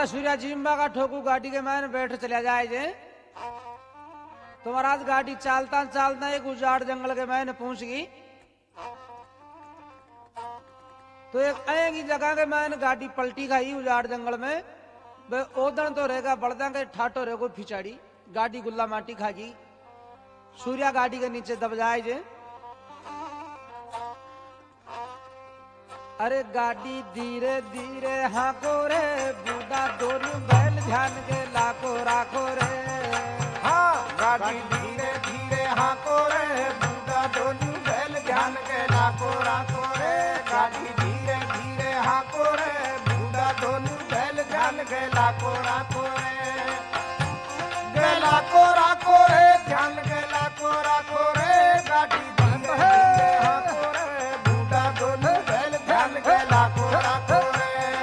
सूर्या जिम्बा का ठोकू गाड़ी के मैंने बैठ चला जाए जे तो महाराज गाड़ी चालता चालता एक उजाड़ जंगल के मैंने पहुंच गई। तो एक आएगी जगह के मैंने गाड़ी पलटी खाई उजाड़ जंगल में। वे ओदन तो रहेगा बड़दा के ठाटो रहेगो फिचाड़ी गाड़ी गुल्ला माटी खागी। सूर्या गाड़ी के नीचे दब जाए जे। अरे गाड़ी धीरे धीरे हाको रे बूढ़ा दोनों बैल ध्यान के लाको राखो रे। हाँ गाड़ी धीरे धीरे हाको रे बूढ़ा दोनों बैल ध्यान के लाको राखो रे। गाड़ी धीरे धीरे हाको रे बूढ़ा दोनों बैल ध्यान के लाको राखो रे। लाको राखो रे ध्यान के लाको राखो रे। गाड़ी धीरे धीरे हाको रे बूढ़ा दोनों बैल ध्यान के लाको राखो रे।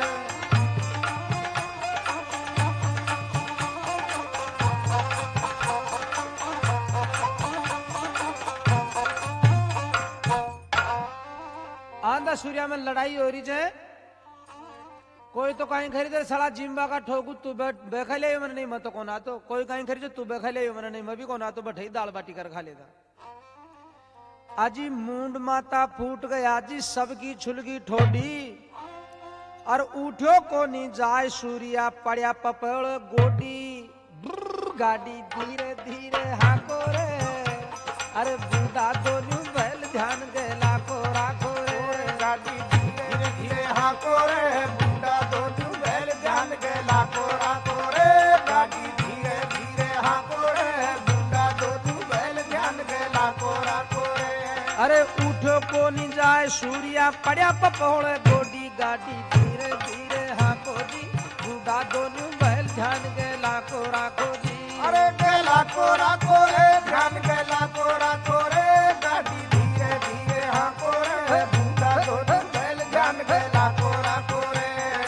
आंधा सूर्या में लड़ाई हो रही है। कोई तो कहीं खरीदे सड़ा जिम्बा का ठोकू तू बैठा ले मैंने नहीं मैं तो कोना तो कोई कहीं खरीदे तू बैठा ले मैंने नहीं मैं भी कोना तो बैठे दाल बाटी कर खा लेगा। आजी मुंड माता फूट गया जी सबकी छुलगी ठोडी और उठो को नहीं जाए सूर्या पड़या पपड़ गोडी। गाड़ी धीरे धीरे हाको रे अरे बूढ़ा दोनों बैल ध्यान के लाको राखो रे। गाड़ी धीरे धीरे हाको रे बूढ़ा दोनों बैल ध्यान के लाको राखो रे। गाड़ी धीरे धीरे हाको रे बूढ़ा दोनों बैल ध्यान के लाको राखो रे। अरे उठो को नहीं जाए सूर्या पड़या पपौड़े गोडी। गाड़ी धीरे धीरे हाको जी बूढ़ा दोनों बैल ध्यान के लाको राखो जी। अरे के लाको राखो रे ध्यान के लाको राखो रे। गाड़ी धीरे धीरे हाको रे बूढ़ा दोनों बैल ध्यान के लाको राखो रे।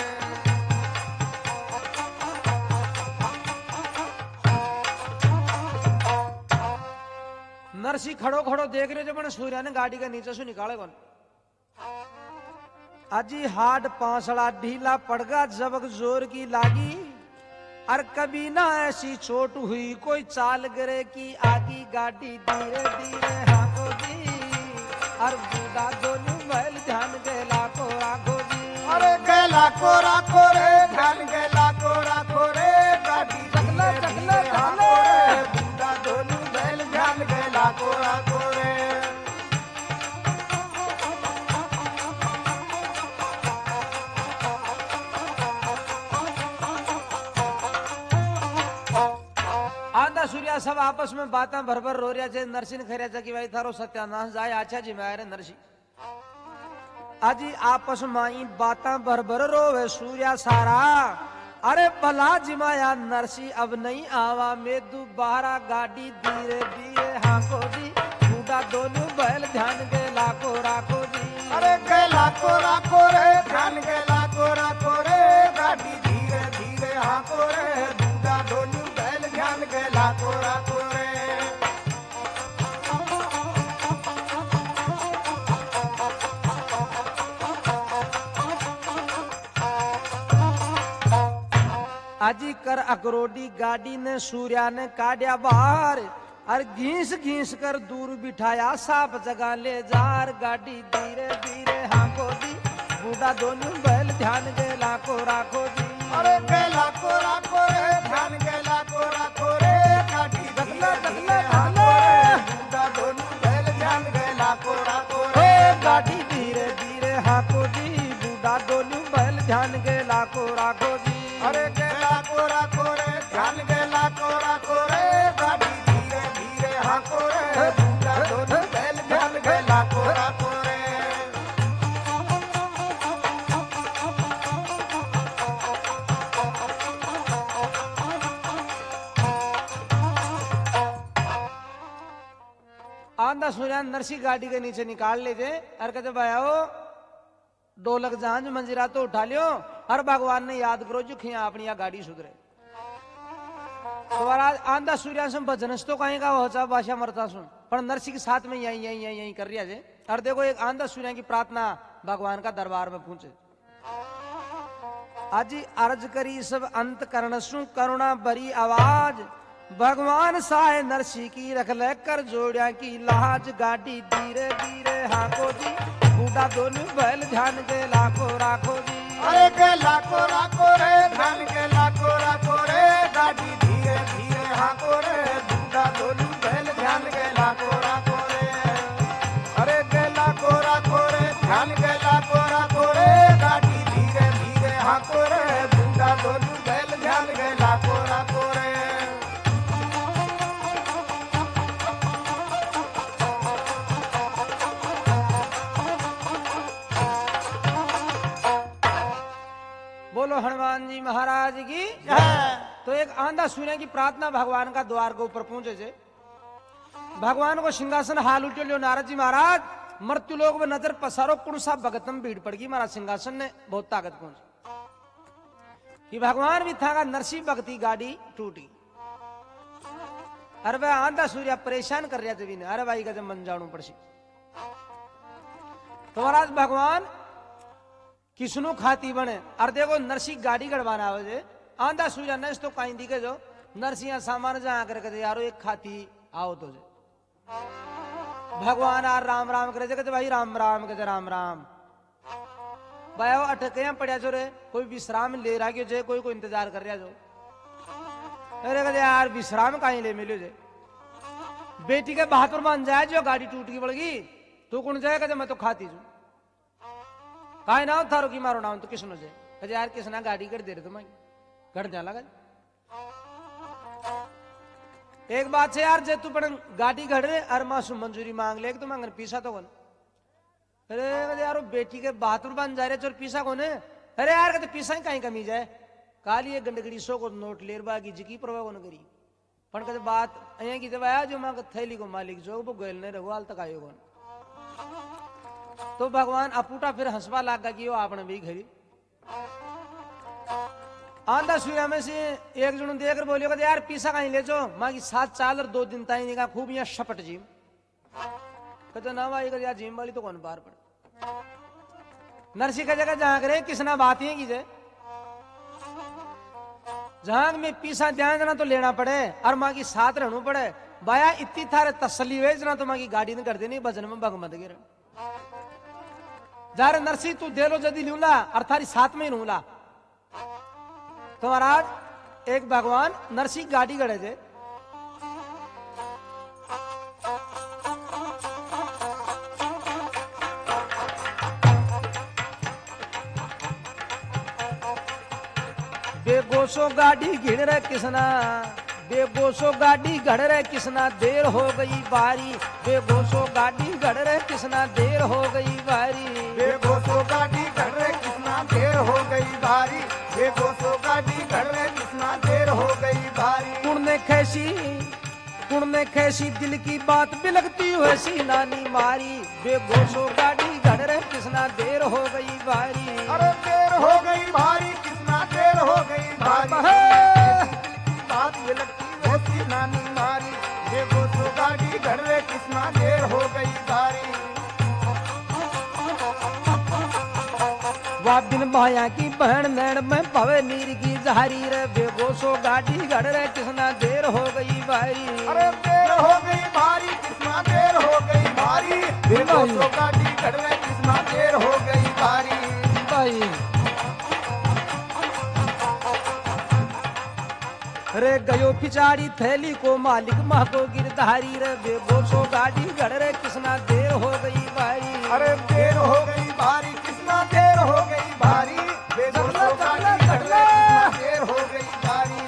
नरसी खड़ो खड़ो देख रहे जो मैंने सूर्या ने गाड़ी के नीचे से निकाले कौन। अजी हाड पांसड़ा ढीला पड़गा जबक जोर की लागी और कभी ना ऐसी चोट हुई कोई चाल गिरे की आगी। गाड़ी धीरे धीरे हाको जी और बूढ़ा दोनों बैल ध्यान के लाको राखो जी। अरे के लाको राखो रे ध्यान के लाको राखो रे। गाड़ी धीरे धीरे हाको रे बूढ़ा दोनों बैल ध्यान के लाको राखो रे। आंधा सूर्या सब आपस में बातें भर रो रहा है। नरसिंह खरिया कि भाई थारो सत्यानाश जाए अच्छा जी मैं नरसी आजी आपस में बातें भर रोवे सूर्या सारा। अरे भला जिमाया नरसी अब नहीं आवा में दोबारा। गाड़ी धीरे धीरे हाको जी बूढ़ा दोनों बैल ध्यान के लाको राखो जी। अरे के लाको राखो रे ध्यान के लाको राखो रे। गाड़ी धीरे धीरे हाको रे बूढ़ा दोनों बैल ध्यान के लाको राखो रे। आजी कर अकरोडी गाड़ी ने सूर्या ने काढ़िया बाहर और घीस घीस कर दूर बिठाया साफ जगह ले जार। गाड़ी धीरे धीरे हाको जी बूढ़ा दोनों बैल ध्यान के लाको राखो जी। अरे के लाको राखो रे ध्यान के लाको राखो रे। गाड़ी धीरे धीरे हाको रे बूढ़ा दोनों बैल ध्यान के लाको राखो रे। गाड़ी धीरे धीरे हाको जी बूढ़ा दोनों बैल ध्यान के लाको राखो जी। अरे के लाको राखो रे ध्यान के लाको राखो रे। गाड़ी धीरे धीरे हाको रे बूढ़ा दोनों बैल ध्यान के लाको राखो रे। आंधा सूर्या नरसी गाड़ी के नीचे निकाल लेजे और कहते भाई आओ ढोलक जांझ मंजीरा तो उठा लियो हर भगवान ने याद करो जो खिया अपनी या गाड़ी सुधरे। तो आंधा सूर्या से भजनस तो कहीं का होचा भाषा मरता सुन पर नरसी के साथ में यही कर रहा है। और देखो एक आंधा सूर्या की प्रार्थना भगवान का दरबार में पहुंचे। अजी अर्ज करी सब अंत करण सु करुणा भरी आवाज भगवान साय नरसी की रख ले कर जोड़िया की लाज गाड़ी धीरे धीरे हाको जी बूढ़ा दोनों बैल ध्यान के लाखो राखो जी अरे के लाखो राखो रे ध्यान के लाखो राखो रे गाड़ी धीरे धीरे हाको रे बूढ़ा दोनों बैल ध्यान के लाखो राखो रे अरे के लाखो राखो रे ध्यान के लाखो राखो रे गाड़ी धीरे धीरे हाको रे बूढ़ा दोनों बैल ध्यान के लाखो राखो रे बोलो हनुमान जी महाराज की तो एक आंधा सुने की प्रार्थना भगवान का द्वार के ऊपर पहुंचे जे भगवान को सिंहासन हाल उठे लियो नारद जी महाराज मृत्यु लोग में नजर पसारो कुण सा भगतम भीड़ पड़ गई महाराज सिंहासन ने बहुत ताकत पहुंची कि भगवान भी था नरसिंह भक्ति गाड़ी टूटी अरे वह आंधा सूर्य परेशान कर रहा जब अरे भाई का जब मन जाणू पड़सी तो महाराज भगवान किसनु खाती बने और देखो नरसिंह गाड़ी गड़वाना हो आंधा सूर्य नस तो कहीं दिखे जो नरसिंह सामान जहाँ करके यारो एक खाती आओ तो जे भगवान आर राम राम करे कहते भाई राम राम कहते राम राम भाई अटके पड़ा जो रे कोई विश्राम ले रहा क्यों जे कोई इंतजार कर रहा जो अरे कहते यार विश्राम कहीं ले मिलो जे बेटी के बहादुर मान जाए जो गाड़ी टूट की पड़गी तू कौन जाए कहते मैं तो खाती हूँ काय नाव थारो की मारो नाव तो किसनो जे कहते यार किसना गाड़ी कर दे रहे तो मैं घर जा लगा एक बात से यार जे तू पण गाड़ी घड़ रहे अरे मासू मंजूरी मांग ले तो मांगन पीसा तो कौन अरे यार बेटी के बहादुर बन जा रहे चोर पीसा कौन है अरे यार कहते पीसा ही कहीं कमी जाए काली ये गंडगड़ी सो को नोट लेर बागी जिकी प्रभाव कौन करी पण कहते बात अं की जब आया जो मांग थैली को मालिक जो वो गोयल ने रघुआल तक आयो कौन तो भगवान अपूटा फिर हंसवा लागा कि वो आपने भी घरी आंधा सूर्य में से एक जन देकर बोलियो कहते यार पीसा कहीं ले जो माँ की 7 साल और 2 दिन ताई निका खूब यहाँ शपट जिम कहते ना भाई यार जिम वाली तो कौन बाहर पड़े नरसी का जगह जहां करे किसना बात ही की जहां में पीसा ध्यान देना तो लेना पड़े और माँ की साथ रहना पड़े बाया इतनी थारे तसली वेजना तो माँ की गाड़ी ने कर देनी भजन में भगमत गिर जारे नरसी तू दे लो जदी लूला और थारी साथ में ही लूला तो महाराज एक भगवान नरसी गाड़ी गड़े थे बेगोसो गाड़ी घिड़ रहे किसना बेगोसो गाड़ी घड़ रहे किसना देर हो गई बारी बेगोसो गाड़ी घड़ रहे किसना देर हो गई बारी बेगोसो गाड़ी घड़ रहे किसना देर हो गई बारी बेगोसो गाड़ी घड़ रहे किसना देर हो गई बारी कुण ने कैसी दिल की बात बिलकती हुए सी नानी मारी बेगोसो गाड़ी घड़ रहे किसना देर हो गई बारी अरे देर हो गई भारी किसना देर हो गई भारी बात बिलकती हुए सी नानी मारी बेगोसो गाड़ी घड़ रहे किसना देर हो गई बारी वह बिन भाया की बहन नैन में भवे नीर की जहारी रे बेगोसो गाड़ी घड़ रहे किसना देर हो गई भारी अरे देर हो गई भारी किसना देर हो गई भारी बेगोसो गाड़ी घड़ रहे किसना देर हो गई भारी भाई रे गयो पिचाड़ी थैली को मालिक महको गिरधारी रे बेगोसो गाड़ी घड़ रहे किसना देर हो गई भारी अरे देर हो गई भारी किसना देर हो गई भारी बेगोसो गाड़ी घड़ रहे किसना देर हो गई भारी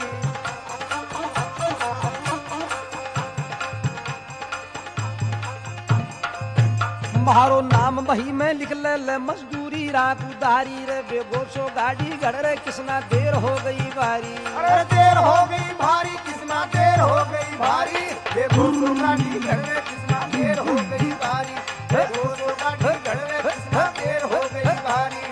मारो नाम वही में लिख ले मजदूरी रात उधारी रे बेगोसो गाड़ी घड़ रहे किसना देर हो गई भारी अरे देर हो गई भारी किसना देर हो गई भारी बेगोसो गाड़ी घड़ रहे किसना देर हो गई भारी बेगोसो गाड़ी घड़ रहे किसना देर हो गई भारी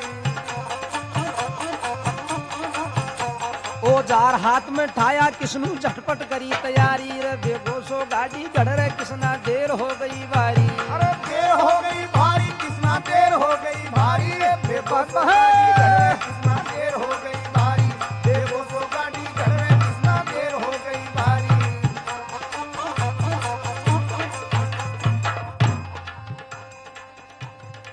औजार हाथ में ठाया किसनु झटपट करी तैयारी रे बेगोसो गाड़ी घड़ रहे किसना देर हो गई भारी अरे देर हो गई भारी किसना देर हो गई भारी बेगोसो गाड़ी घड़ रहे किसना देर हो गई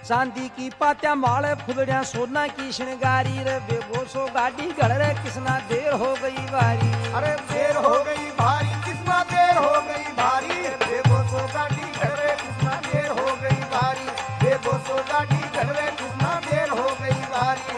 चांदी की पात्या माले फुलड़िया सोना की श्रृंगारी रे बेगोसो गाड़ी गड़ रे किसना देर हो गई भारी। अरे देर हो गई भारी किसना देर हो गई भारी बेगोसो गाड़ी घड़वे किसना देर हो गई भारी बेगोसो गाड़ी घड़वे किसना देर हो गई भारी।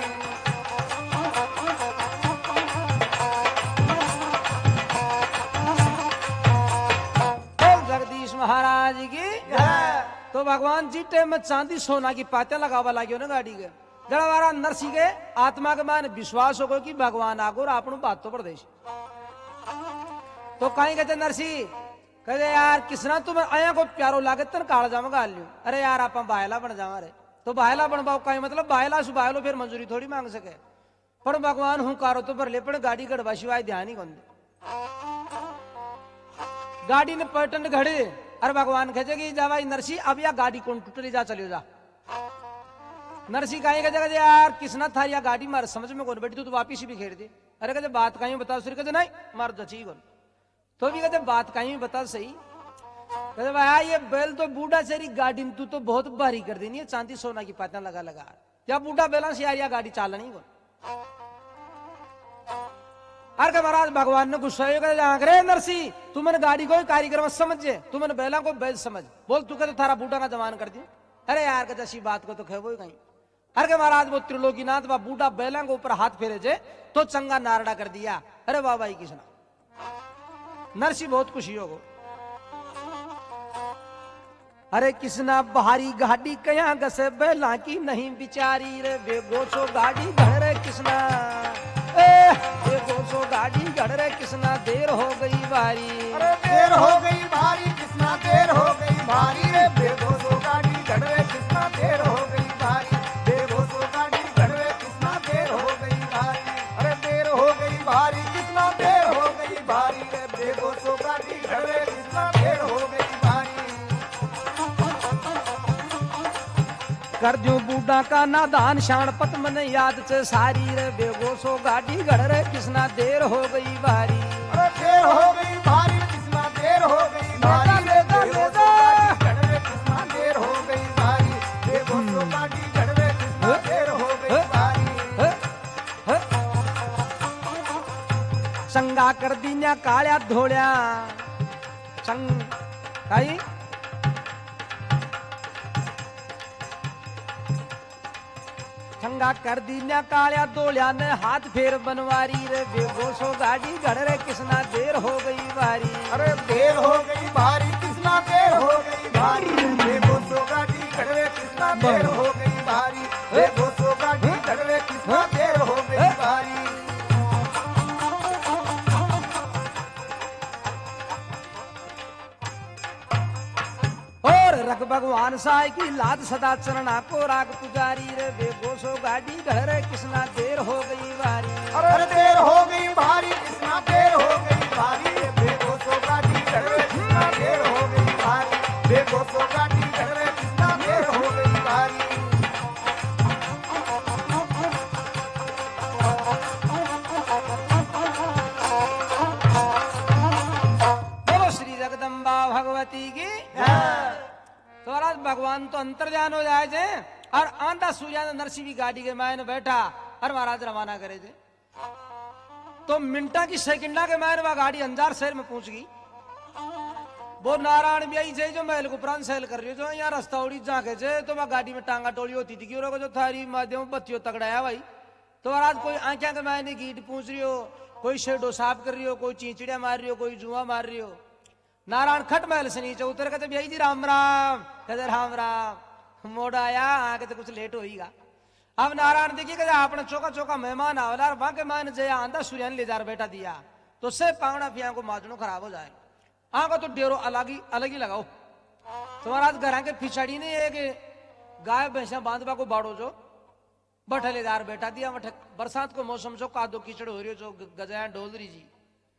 जगदीश महाराज की तो भगवान जी टे में चांदी सोना की पात्या लगावा लागियो ना गाड़ी के जरा हमारा नरसी के आत्मा के मान विश्वास हो कि भगवान आगो और आपनो बात तो प्रदेश तो कहीं कहते नरसी कहते यार किसना तुम आया को प्यारो लागे तन काल जाम गाल लियो। अरे यार आप बायला बन जावा रे तो बायला बन पाओ कहीं मतलब बायला सु बायलो फिर मंजूरी थोड़ी मांग सके पर भगवान हूं कारो तो भर ले पर गाड़ी गड़वा शिवाय ध्यान ही कौन दे गाड़ी ने पलटन घड़े। अरे भगवान कहे कि जावा नरसी अब या गाड़ी कौन टूट जा चलियो जा। नरसी कहीं कहे यार किसना था या गाड़ी मार समझ में कौन बैठी तू तो वापिस भी खेड़ दे। अरे कहते बात कहीं बता सूर्य कहते नहीं मार जची कौन तो भी कहते बात कहीं बता सही कहते भाई ये बैल तो बूढ़ा चेरी गाड़ी तू तो बहुत भारी कर देनी है चांदी सोना की पातियां लगा लगा या बूढ़ा बैला से यार या गाड़ी चालनी कौन। अरे महाराज भगवान ने गुस्सा रे नरसी तू मैंने गाड़ी को कार्यक्रम समझे तू मैंने बैला को बैल समझ बोल तू कहते थारा बूढ़ा का जमान कर दिया। अरे यार कहते ऐसी बात को तो खेबो कहीं। अरे महाराज वो त्रिलोकीनाथ बा बूढ़ा बैला के ऊपर हाथ फेरे जे तो चंगा नारड़ा कर दिया। अरे वाह भाई किसना नरसी बहुत खुशी हो गो। अरे किसना भारी गाड़ी कया गसे बैला की नहीं बिचारी रे बेगोसो गाड़ी घर रे किसना बेगोसो गाड़ी घर रे किसना देर हो गई भारी। अरे देर हो गई भारी किसना देर हो गई भारी रे बेगोसो गाड़ी घर रे किसना देर हो गई भारी बेगोसो गाड़ी घर रे किसना देर हो गई भारी। अरे देर हो गई भारी किसना देर हो गई भारी रे बेगोसो गाड़ी घर रे किसना देर हो गई भारी। कर दू बूढ़ा का नादान शान पत मन याद से सारी रे बेगोसो गाड़ी घर रे किसना देर हो गई भारी। अरे देर हो गई भारी किसना देर हो गई भारी रे बेगोसो गाड़ी घर रे किसना देर हो गई भारी बेगोसो गाड़ी घर रे किसना देर हो गई भारी। संगा कर दिया काळ्या धोळ्या संग काही संगा कर दिया काळ्या धोळ्या ने हाथ फेर बनवारी रे बेगोसो गाड़ी घर रे किसना देर हो गई भारी। अरे देर हो गई भारी किसना देर हो गई भारी बेगोसो गाड़ी घर रे किसना देर हो गई भारी बेगोसो गाड़ी घर रे किसना देर हो गई भारी। और रख भगवान साई की लाद सदा चरणा को राग पुजारी रे बेगोसो गाड़ी घर रे किसना देर हो गई भारी। अरे देर हो गई भारी किसना देर हो गई भारी बेगोसो गाड़ी घर रे किसना देर हो गई भारी बेगोसो गाड़ी घर रे किसना देर हो गई भारी। बोलो श्री जगदम्बा भगवती की। तो महाराज भगवान तो अंतर्ध्यान हो जाए थे और आंधा सूर्या नरसी भी गाड़ी के मायने बैठा और महाराज रवाना करे थे तो मिनटा की सेकंडा के मायने वह गाड़ी अंजार शहर में पहुंच गई। वो नारायण भी जे जो महल को प्राण सहल कर रही हो जो यहाँ रास्ता उड़ी जाके जे तो वह गाड़ी में टांगा टोली होती थी कि जो थारी माध्यम बत्तियों तगड़ाया भाई। तो महाराज कोई आंखिया के मायने गीट पूछ रही हो कोई शेडो साफ कर रही हो कोई चींचड़िया मार रही हो कोई जुआ मार रही हो। नारायण खट महल से नीचे उतर कहते भैया जी राम राम कहते राम राम मोड़ आया आके तो कुछ लेट होगा। अब नारायण देखिए कहते आपने चौका चौका मेहमान आवला वहां के मान जया आंधा सूर्या ने ले जा बैठा दिया तो से पावड़ा पिया को माजनो खराब हो जाए आगे तो डेरो अलग ही लगाओ। तो महाराज घर के पिछड़ी ने एक गाय भैंसा बांधवा को बाड़ो जो बठे ले जा बैठा दिया बठे बरसात को मौसम जो कादो कीचड़ हो रही हो जो गजाया डोल रही जी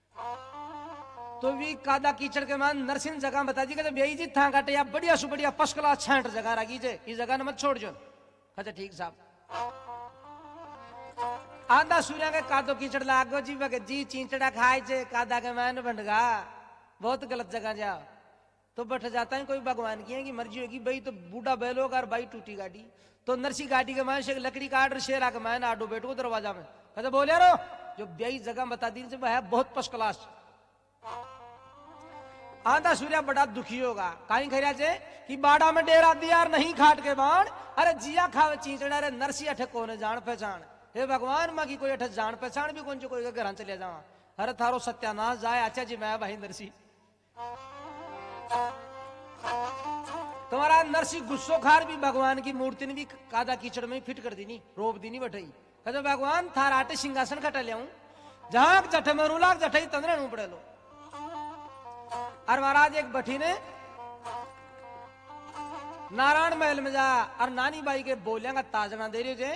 तो भी कादा कीचड़ के मान नरसिंह जगह बता दी कहते भैया जी था काटे या बढ़िया सु बढ़िया फर्स्ट क्लास छांट जगह रखी जे इस जगह ने मत छोड़ जो। अच्छा ठीक साहब आंधा सूर्या के कादो कीचड़ लागो जी बगे जी चींचड़ा खाए जे कादा के मान बंडगा बहुत गलत जगह जाओ। तो बैठ जाता है कोई भगवान की है कि मर्जी होगी भाई तो बूढ़ा बैल होगा और भाई टूटी गाड़ी तो नरसी गाड़ी के मायने से एक लकड़ी काट और शेरा के मायने आडो बैठो दरवाजा में कहते बोले रो जो ब्याई जगह बता दी वह है बहुत फर्स्ट क्लास। आधा सूर्या बड़ा दुखी होगा कहीं खरिया से कि बाड़ा में डेरा दिया नहीं खाट के बाण अरे जिया खावे चींचड़ा अरे नरसी अठे कौन जान पहचान हे भगवान माँ की कोई अठे जान पहचान भी कौन कोई घर चले जावा अरे थारो सत्यानाश जाए अच्छा जी मैं भाई नरसी तुम्हारा नरसी गुस्सो खार भी भगवान की मूर्ति ने भी कादा कीचड़ में फिट कर दी नी रोप दी नी बठाई कहते भगवान थार आटे सिंहासन खटा लिया जहां जठे में रूलाग जठे तंद्रे नू पड़े लो। और महाराज एक बठी ने नारायण महल में जा और नानी बाई के बोलिया का ताजना दे रहे जे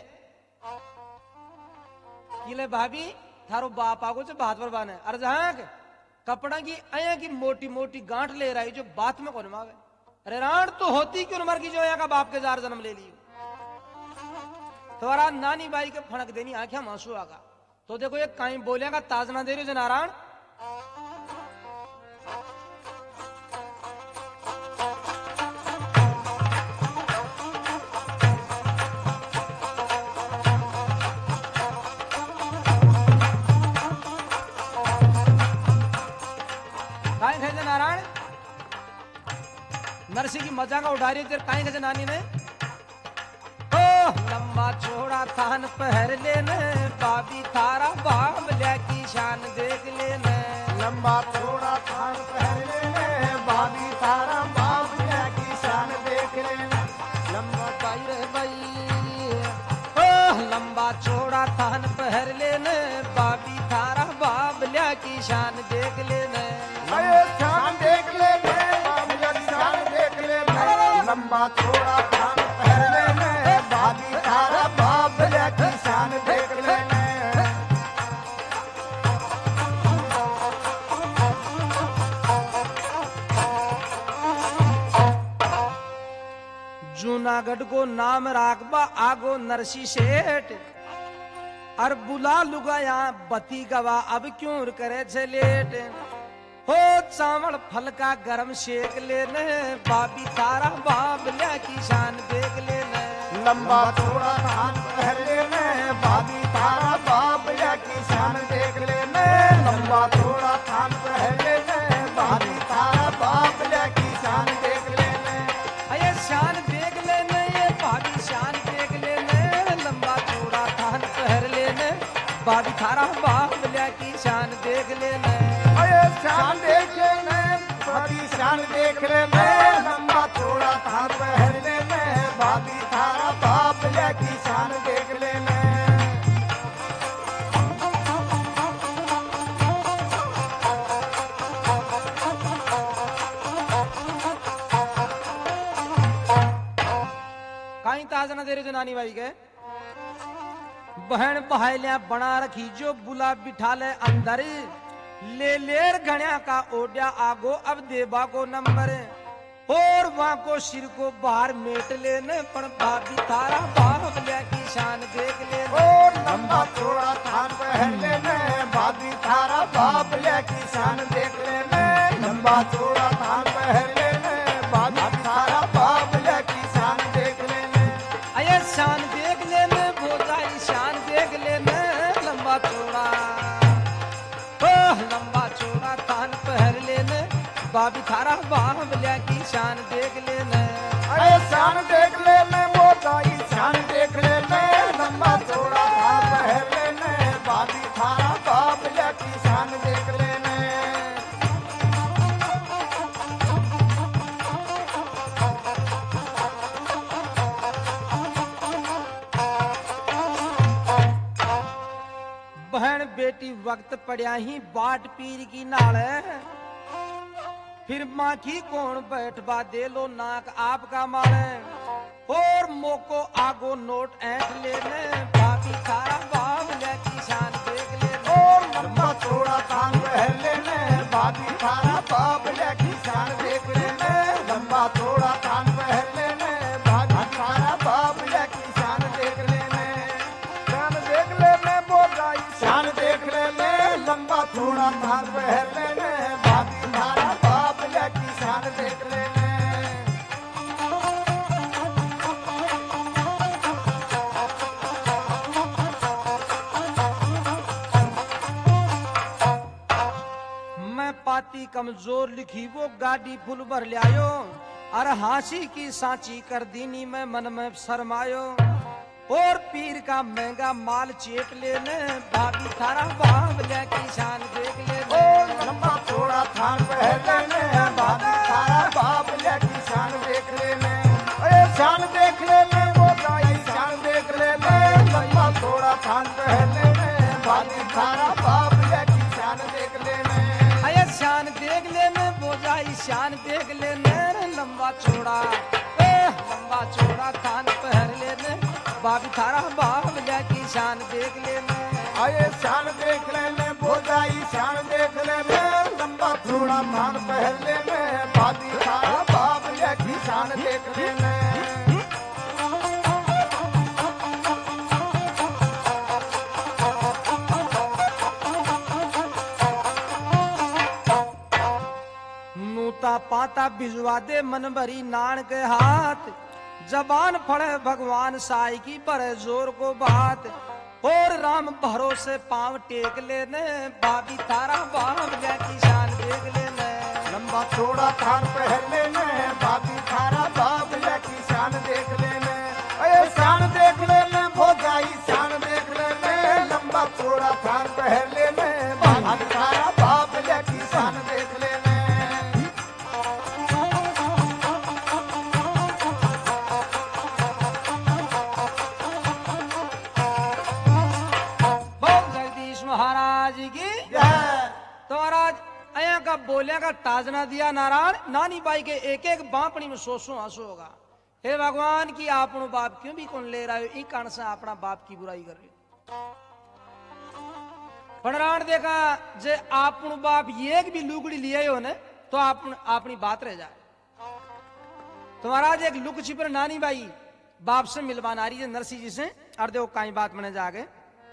किले भाभी थारो बाप आगो से बात पर बाने और जहां कपड़ा की अया की मोटी मोटी गांठ ले रही जो बात में कौन मावे अरे राण तो होती क्यों मर की जो यहाँ का बाप के जार जन्म ले ली तुम्हारा नानी बाई के फणक देनी आंखें मांसू आगा तो देखो ये कहीं बोलिया का ताजना दे रहे जो नारायण नारायण नरसी की मजा का उठा रही काई कैसे नानी ने ओ लंबा चौड़ा थान पहर लेने बाबी थारा बाबल्या की शान देख लेने लंबा चौड़ा थान पहर लेने बाबी थारा बाबल्या की शान देख लेने लंबा पाई रे भाई ओ लंबा चौड़ा थान पहर लेने बाबी थारा बाबल्या की शान देख लेने शान देख लेने बाबल्या की शान देख लेने लंबा चौड़ा थान पहर लेने बाबी थारा बाबल्या की शान देख लेने जूनागढ़ को नाम राखबा आगो नरसी सेठ और बुला लुगा यहाँ बती गवा अब क्यों करे छे लेट हो चावल फल का गरम शेक लेने बाबी तारा बाबल्या की शान देख लेने लंबा चौड़ा थान पहर लेने बाबी तारा बाबल्या की शान देख लेने लंबा चौड़ा थान पहर लेने बाबी तारा बाबल्या की शान देख लेने अये शान देख लेने ये बाबी शान देख लेने लंबा चौड़ा थान पहर लेने बाबी तारा बाबल्या की शान देख लेने शान देख लेने बाबी शान देख लेने लंबा चौड़ा थान पहर लेने बाबी थारा बाबल्या की शान देख लेने कहीं ताजना दे रहे जो नानी भाई के बहन बहायलिया बना रखी जो बुला बिठा ले अंदर ले लेर घण्या का ओड्या आगो अब देबा को नंबर और वहां को सिर को बाहर मेट लेने पण भाभी थारा बाबल्या की शान देख लेने और लंबा चौड़ा थान पहन लेने भाभी थारा बाबल्या की शान देख लेने लंबा चौड़ा थान पहन लेने भाभी थारा बाबल्या की शान देख लेने अये शान देख लेने बोझाई शान देख लेने लंबा चौड़ा लंबा चौड़ा थान पहर लेने बाबी थारा बाबल्या की शान देख लेने अरे शान देख लेने मोटाई शान देख लेने लंबा चौड़ा थान पहर लेने बाबी थारा बाबल्या की शान देख लेने बहन बेटी वक्त पड़िया ही बाट पीर की नाल फिर माँ की कौन बैठवा दे लो नाक आपका मारे और मोको आगो नोट ऐंठ लेने बाबी थारा बाबल्या की शान देख लेने और लंबा चौड़ा थान पहन लेने बाबी थारा बाबल्या की शान देख लेने लंबा चौड़ा थान पहन लेने बाबी थारा बाबल्या की शान देख लेने शान देख लेने बोलाई शान देख लेने लंबा चौड़ा थान पहन लेने बाबी थारा बाबल्या की शान देख लेने गाड़ी कमजोर लिखी वो गाड़ी फुल भर ले आयो। अरे हांसी की सांची कर दीनी मैं मन में शर्मायो। और पीर का महंगा माल चेप लेने भाभी थारा बावले की शान देख लेने। ओ लंबा चौड़ा थान पहले में भाभी थारा बावले की शान देख लेने। अरे शान देख लेने वो जाई शान देख लेने। लंबा चौड़ा थान पहले में भाभी थारा बावले की शान देख लेने। अये शान देख लेने वो जाई शान देख लेने। लंबा चौड़ा थान पहन लेने भाभी थारा बावले की शान देख लेने। आए शान देख लेने भोजाई शान देख लेने। लंबा चौड़ा थान पहले में भाभी थारा बावले की शान देख लेने। नूता पाता भिजवा दे मन भरी नान के हाथ। जबान फड़े भगवान साई की बड़े जोर को बात। और राम भरोसे पांव टेक लेने भाभी थारा बावले की शान देख लेने। लंबा चौड़ा थान पहले में भाभी थारा बावले की शान देख लेने। अरे शान देख लेने भोजाई शान देख लेने। लंबा चौड़ा थान पहले में भाभी थारा बावले की शान देख लेने। महाराज की तो महाराज अया का बोलिया का ताजना दिया नारायण। नानी बाई के एक एक बापणी में सोसो आंसू होगा। हे भगवान की आपनो बाप क्यों भी कौन ले रहा हो। ई कारण से अपना बाप की बुराई कर रहे पणराण देखा जे आपनो बाप एक भी लुगड़ी लिए हो ने तो अपनी बात रह जाए। तो महाराज एक लुक छिपर नानी बाई बाप से मिलवान आ रही है नरसिंह जी से। और देखो कई बात मैंने जागे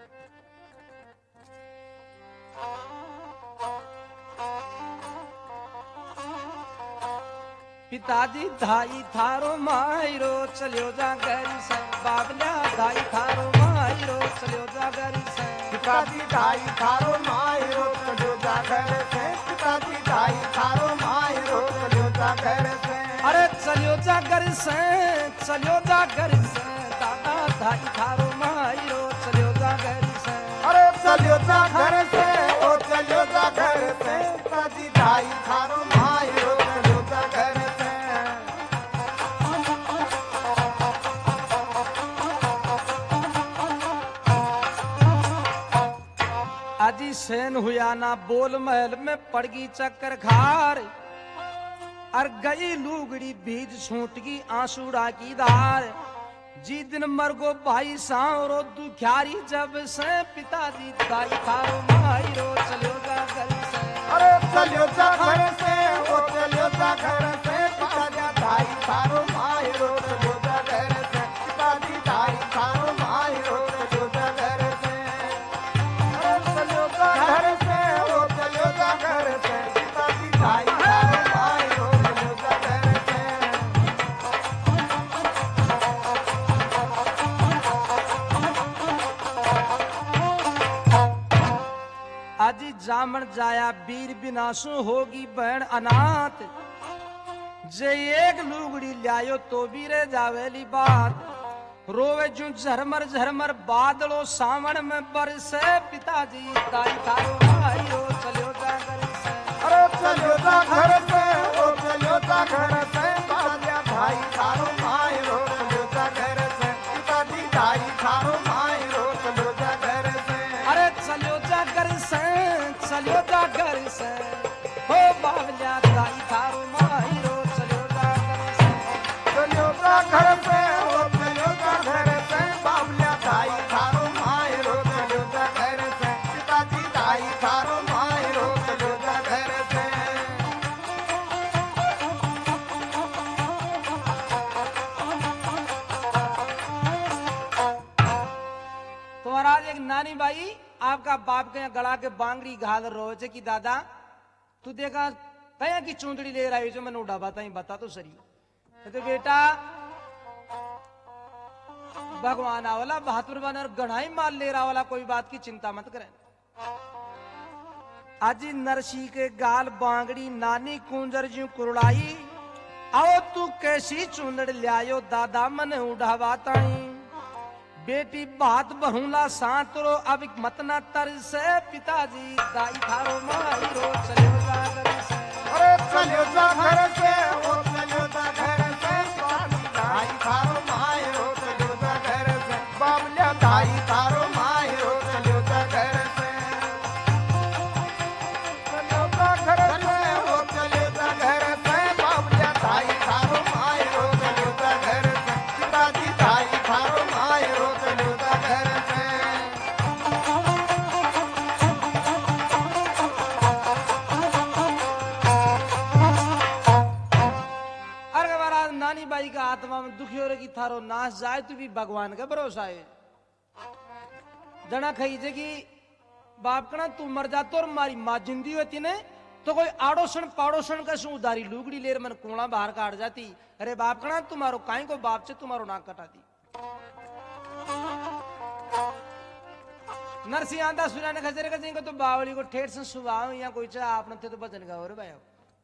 पिताजी धाई थारो मायरो चलियो जा गरी से। बाबल्या धाई थारो मायरो चलियो जा गरी से। पिताजी धाई थारो मायरो चलियो जा घर से। पिताजी धाई थारो मायरो चलियो जा घर से। अरे चलियो जा गरी से चलियो जा गरी से। दादा धाई थारो मायरो चलियो जा गरी से। अरे चलियो जा घर से ओ चलियो जा घर से। पिताजी धाई थारो मायरो चलियो जा घर से। आजी सेन हुआ ना बोल महल में पड़गी चक्कर खार। और गई लुगड़ी बीज छूट की आंसुड़ा की धार। जी दिन मर गो भाई सावरो दुख्यारी जब से। पिताजी दाई थारो मायरो चलियो जा घर से। अरे चलियो जा घर से ओ चलियो जा घर से। पिताजी धाई थारो मायरो चलियो जा घर से। पिताजी धाई थारो मायरो चलियो जा घर से। अरे चलियो जा घर से ओ चलियो जा घर से। पिताजी धाई थारो मायरो चलियो जा घर से। आजी जामन जाया वीर विनाशु होगी बहन अनाथ। जे एक लुगड़ी लायो तो भी रे जावेली बात। रोवे जू झरमर बादलो सावन में बरसे। पिताजी दाई थारो मायरो चलियो जा घर से। अरे चलियो जा घर से ओ चलियो जा घर से। पिताजी धाई थारो मायरो चलियो जा घर से। पिताजी धाई थारो मायरो चलियो जा घर से। अरे चलियो जा घर से चलियो जा घर से। हो बावल्या दाई थारो मायरो चलियो जा घर से। चलियो जा घर से ओ चलियो जा घर से। बावल्या धाई थारो मायरो चलियो जा घर से। पिताजी धाई थारो मायरो चलियो जा घर से। तो महाराज एक नानी बाई आपका बाप के गला के बांगड़ी घाल रो छे कि दादा तू देखा कया की चूंदड़ी ले रहा है जो मैंने उड़ा बता तो सरी। तो बेटा भगवान आवला बहादुर बन और गढ़ाई माल ले रहा वाला कोई बात की चिंता मत करें। अजी नरसी के गाल बांगड़ी नानी कुंजर जी कुरड़ाई आओ तू कैसी चूंदड़ लियायो दादा मन उड़ावा ताई बेटी बात बहुला सांतरो अब मत ना तरस पिताजी दाई थारो माई रो चलो जागर से अरे चलो जा घर से ओ चलो जा घर से दाई थारो माय रो चलो जा घर से बाबल्या दाई थारो माय रो चलो जा घर से चलो जा घर से ओ चलो जा घर से बाबल्या दाई थारो माय रो चलो जा घर से पिताजी दाई थारो माय रो चलो जा घर से अरे महाराज नानी बाई का आत्मा में दुखी हो रही थारो नाश जाए तो भी भगवान का भरोसा है जना खई जे कि बाप कना तू मर जातो और मारी माँ जिंदी होती ने तो कोई आड़ोसन पाड़ोसन का सु उधारी लुगड़ी लेर मन कोणा बाहर काट जाती अरे बाप कना तुम्हारो काई को बाप से तुम्हारो नाक कटा दी नरसिंह आंदा सुना ने खजरे खजें को तो बावली को ठेठ से सुवाओ या कोई चा आपने थे तो भजन गाओ रे भाई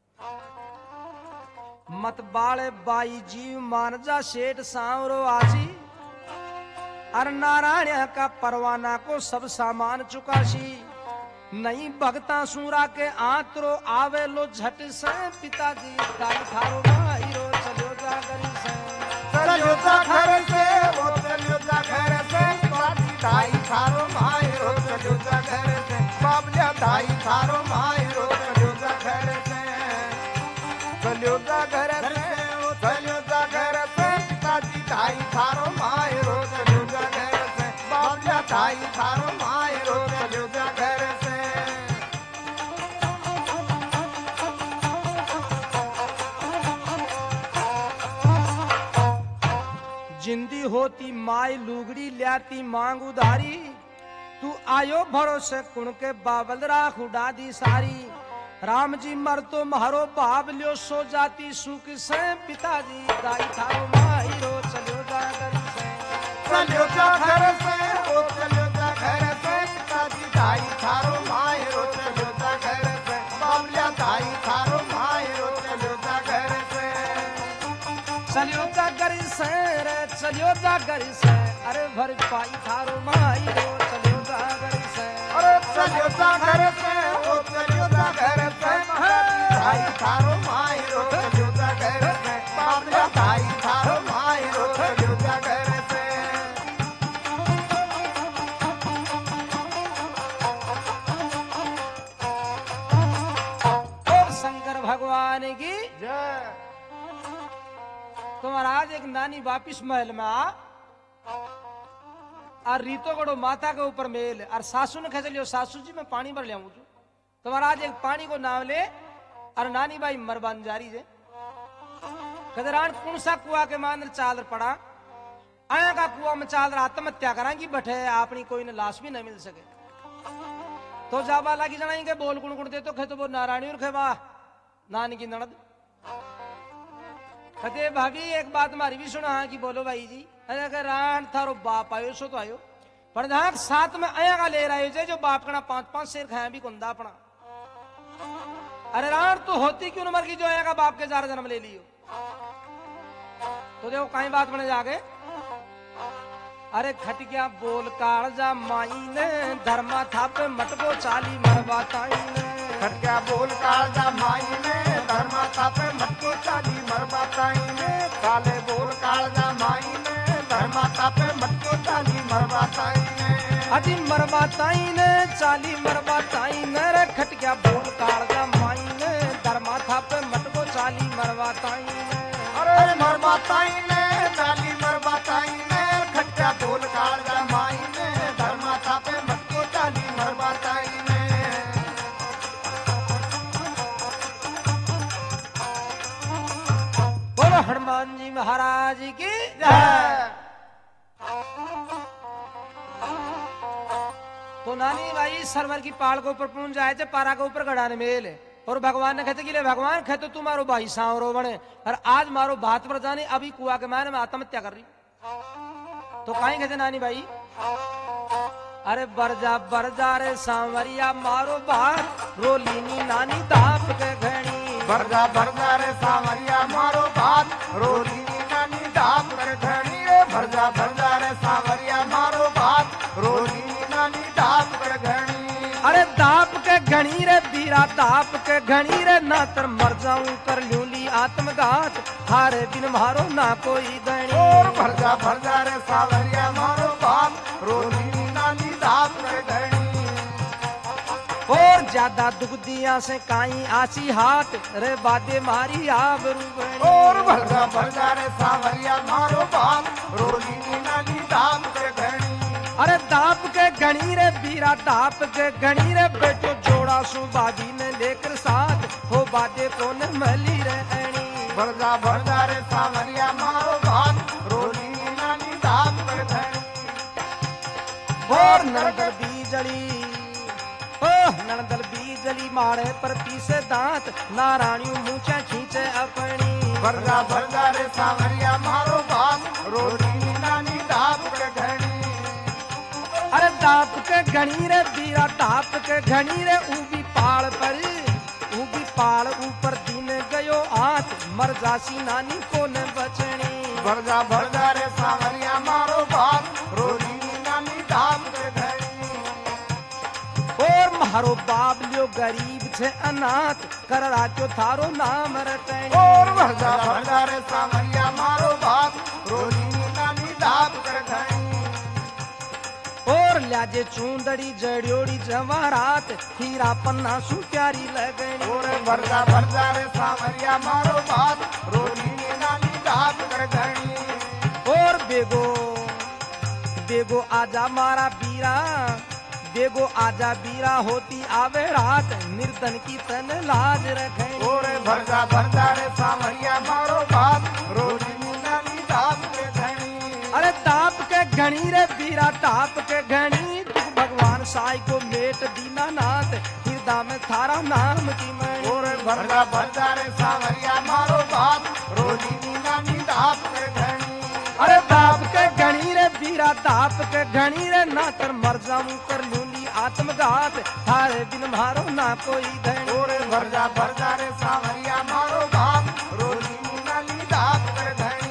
मत बाले बाई जीव मान जा सेठ सांवरो आसी अर नारायण का परवाना को सब सामान चुकाशी नहीं भगता सूरा के आतरो आवे लो झट से पिताजी दाई थारो भाई रो चलो जा गरी से चलो जा घर से वो चलो जा घर से पिताजी दाई थारो माय रो चलो जा घर से बाबल्या दाई थारो माय रो चलो जा घर से चलो जा घर से वो चलो जा घर से पिताजी दाई थारो माय रो चलो जा घर से बाबल्या दाई थारो माय रो चलो जा घर से जिंदी होती माई लुगड़ी ल्याती मांग उधारी तू आयो भरोसे कुण के बाबल राख उड़ा दी सारी राम जी मर तो मारो भाव लियो सो जाती सुख से पिताजी दाई थारो माई रो चलो जा गरी से चलो जा घर से ओ चलो जा घर से पिताजी दाई थारो माय रो चलो जा घर से बाबल्या दाई थारो माय रो चलो जा घर से चलो जा गरी से रे चलो जा गरी से अरे भर पाई थारो माई रो चलो जा गरी से अरे चलो जा घर से ओ चलो जा घर से दाई थारो माय रो चलो जा घर से बाबल्या दाई थारो माय रो चलो जा घर से और शंकर भगवान की जय तो महाराज एक नानी वापिस महल में आ और रीतो गड़ो माता के ऊपर मेल और सासू ने खेच लियो सासू जी मैं पानी भर लिया तो महाराज एक पानी को नाम ले और नानी बाई मरबान जारी जे कदरान कौन सा कुआ के मांदर चादर पड़ा आया का कुआ में चादर आत्महत्या करांगी बैठे अपनी कोई ने लाश भी नहीं मिल सके तो जाबा लगी जनाएंगे बोल गुण गुण दे तो खे तो वो नारायणी और खेवा नानी की ननद कहते भाभी एक बात हमारी भी सुना हाँ कि बोलो भाई जी अरे अगर रान थारो बाप आयो सो तो आयो पर जहां साथ में आया का ले रहे जो बाप कना 5-5 शेर खाया भी कुंदा अपना अरे रान तो होती क्यों नंबर की जो आया का बाप के 4 जन्म ले लियो तो देखो कहीं बात बने जाके अरे खटिया बोल कालजा माई ने धर्मा था पे मटको चाली मरवा ताई ने खटिया बोल कालजा माई ने धर्मा थापे मटको चाली मरबा ताई ने काले बोल कालजा माई ने धर्मा थापे मटको चाली मरबा ताई ने अजी मरवा ताई ने चाली मरवा ताई ने रे खटिया बोल कालजा माई ने धर्मा था पे मटको चाली मरवा ताई ने अरे मरबा ताई ने चाली मरबा ताई ने खटिया बोल कालजा माई ने धर्मा थापे मटको चाली मरबा ताई ने बोलो हनुमान जी महाराज की जय। तो नानी भाई सरवर की पाल के ऊपर पूंज जाए थे पारा के ऊपर गड़ाने मेल और भगवान ने कहते कि ले भगवान कहे तो तू मारो भाई सांवरो बने और आज मारो बात पर जाने अभी कुआ के मायने में आत्महत्या कर रही तो कहीं कहते नानी भाई अरे बरजा रे सांवरिया मारो बात रोलीनी नानी दाप के घणी भरजा रे सांवरिया मारो बात रोलीनी नानी दाप कर घणी रे भरजा रे सांवरिया मारो बात रोलीनी नानी दाप कर घणी अरे दाप के घणी रे बीरा दाप के घणी रे ना तर मर जाऊं कर लूली आत्मघात हारे बिन मारो ना कोई गणी और भरजा रे सांवरिया मारो बात रोलीनी नानी दाप कर घणी और ज्यादा दुख दिया से काई आसी हाथ रे बादे मारी आबरू बनी और भरजा रे सांवरिया मारो बात रोलीनी नानी दाप कर घणी अरे दाप के घणी रे बीरा दाप के घणी रे बेटो जोड़ा सु बादी ने लेकर साथ हो बादे कौन मली रे अणी भरजा रे सांवरिया मारो बात रोलीनी नानी दाप कर घणी और नंदल बीजली नंदल बीजली मारे प्रति से दांत नारायणी मूचा खींचे अपनी भरजा रे सांवरिया मारो बात रोलीनी नानी दाप कर घणी अरे दाप के घणी रे बीरा दाप के घणी रे ऊबी पाल ऊपर दिन गयो आत मर जासी नानी को न बचनी भरजा रे सांवरिया मारो बात रोलीनी नानी दाप कर घणी और मारो बाप लियो गरीब छे अनाथ कर राख्यो थारो नाम रटनी और भरजा रे सांवरिया मारो बात रोलीनी नानी दाप कर घणी और लाजे चूंदड़ी जड़ियोड़ी जवारात हीरा पन्ना सु प्यारी लगनी और भरजा रे सांवरिया मारो बात रोलीनी नानी दाप कर घणी और बेगो आजा मारा बीरा बेगो आजा बीरा होती आवे रात निर्धन की तन लाज रखे और भरजा रे सांवरिया मारो बात रोलीनी नानी दाप कर घणी अरे ताप के घणी रे बीरा ताप के घणी तू भगवान साई को मेट दीना नाथ हृदय में थारा नाम की मणि और भरजा रे सांवरिया मारो बात रोलीनी नानी दाप कर घणी अरे ताप के घणी रे बीरा ताप के घणी रे ना कर मर जाऊं कर लूली आत्मघात थारे बिन मारो ना कोई धनी और भरजा रे सांवरिया मारो बात रोलीनी नानी दाप कर घणी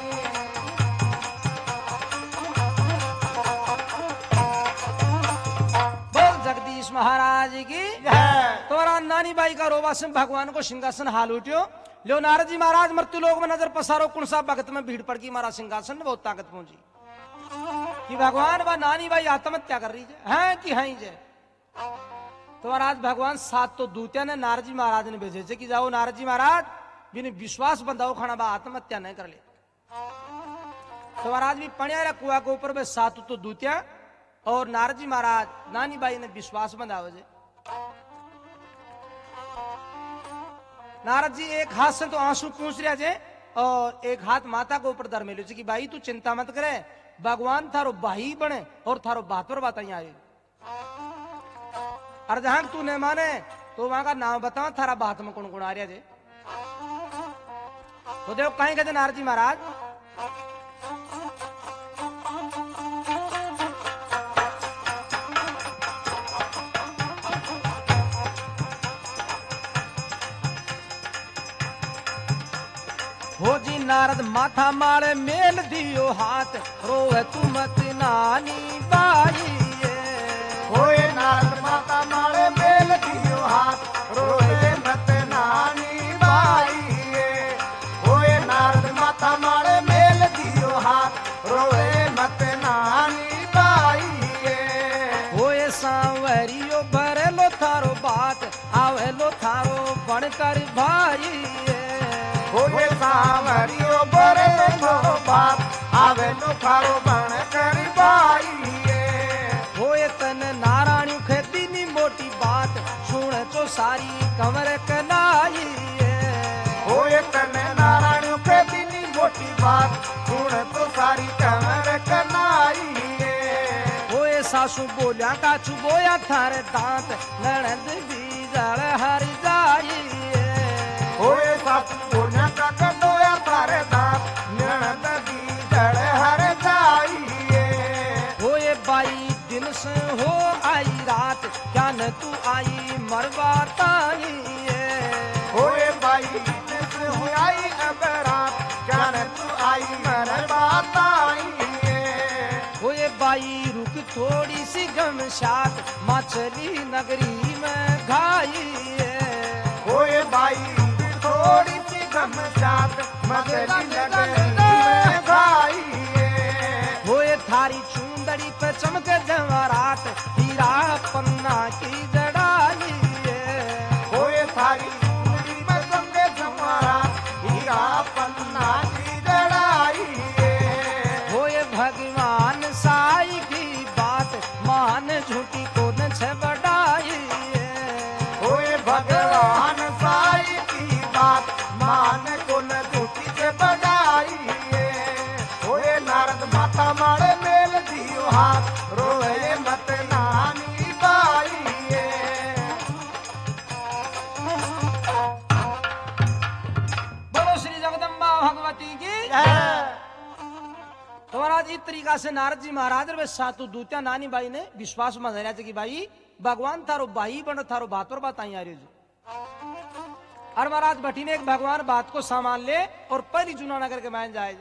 जगदीश महाराज की तोरा नानी बाई का रोबा सिंह भगवान को सिंहासन हाल उठ्यो लो नारद जी महाराज मृत्यु लोक में नजर पसारो कुण सा भगत में भीड़ पड़ गई मारा सिंहासन में बहुत ताकत पहुंची कि भगवान व नानी बाई आत्महत्या कर रही है कि है जे तो महाराज भगवान सात तो दूतिया ने नारद जी महाराज ने भेजे थे कि जाओ नारद जी महाराज बिन विश्वास बंधाओ खाना बा आत्महत्या नहीं कर ले तो महाराज भी पढ़िया कुआ के ऊपर में सात तो दूतिया और नारद जी महाराज नानी बाई ने विश्वास बंधावे जे नारद जी एक हाथ से तो आंसू पूछ रहे जे और एक हाथ माता के ऊपर धर मेलो कि भाई तू चिंता मत करे भगवान थारो भाई बने और थारो बात पर बात आए और जहां तू नहीं माने तो वहां का नाम बताओ थारा बात में कौन कौन आ रहा जे तो देखो कहीं कहते नारद जी महाराज हो जी नारद माथा मारे मेल दियो हाथ रोए तू मत नानी बाई होए नारद माता मारे मेल दियो हाथ रोए मत नानी बाई होए नारद माता मारे मेल दियो हाथ रोए मत नानी बाई होए सांवरियो भरे लो थारो बात आवे लो थारो बनकर भाई होए सांवरियो भरे लो बात आवे लो थारो बनकर भाई होए तन नारायण खेती नी मोटी बात सुन चो सारी कमर कनाई होए तन नारायण खेती नी मोटी बात सुन तो सारी कमर कनाई होए सासू बोलिया काछू बोया थारे दांत ननद बीजल हर जाई होए सासू बोलिया का कटोया थारे दांत ननद बीजल हर जाई होए बाई दिन से हो जाने तू आई मरवाताई होए बाई से हो आई अब रात जान तू आई मर बात आई होए बाई रुक थोड़ी सी गमशात मछली नगरी में घाई होए बाई थोड़ी सी गमशात मछली नगरी में घाई होए थारी चुंदड़ी पे चमके जवारात हीरा पन्ना की जड़ाई होए थारी चुंदड़ी पे चमके जवारात हीरा पन्ना की जड़ाई होए भगवान साई की बात मान झूठी को न छबड़ाई होए भगवान साई की बात मान को न झूठी से बजाई होए नारद माता मारे मेल दियो हाथ रोए मत नानी बाई बोलो श्री जगदम्बा भगवती की तो महाराज इस तरीका से नारद जी महाराज रे सातु दूतिया नानी बाई ने विश्वास में धरा कि भाई भगवान थारो भाई बन थारो बात और बात आई आ रही और महाराज भट्टी ने एक भगवान बात को सामान ले और पहली चुना नगर के मान जाए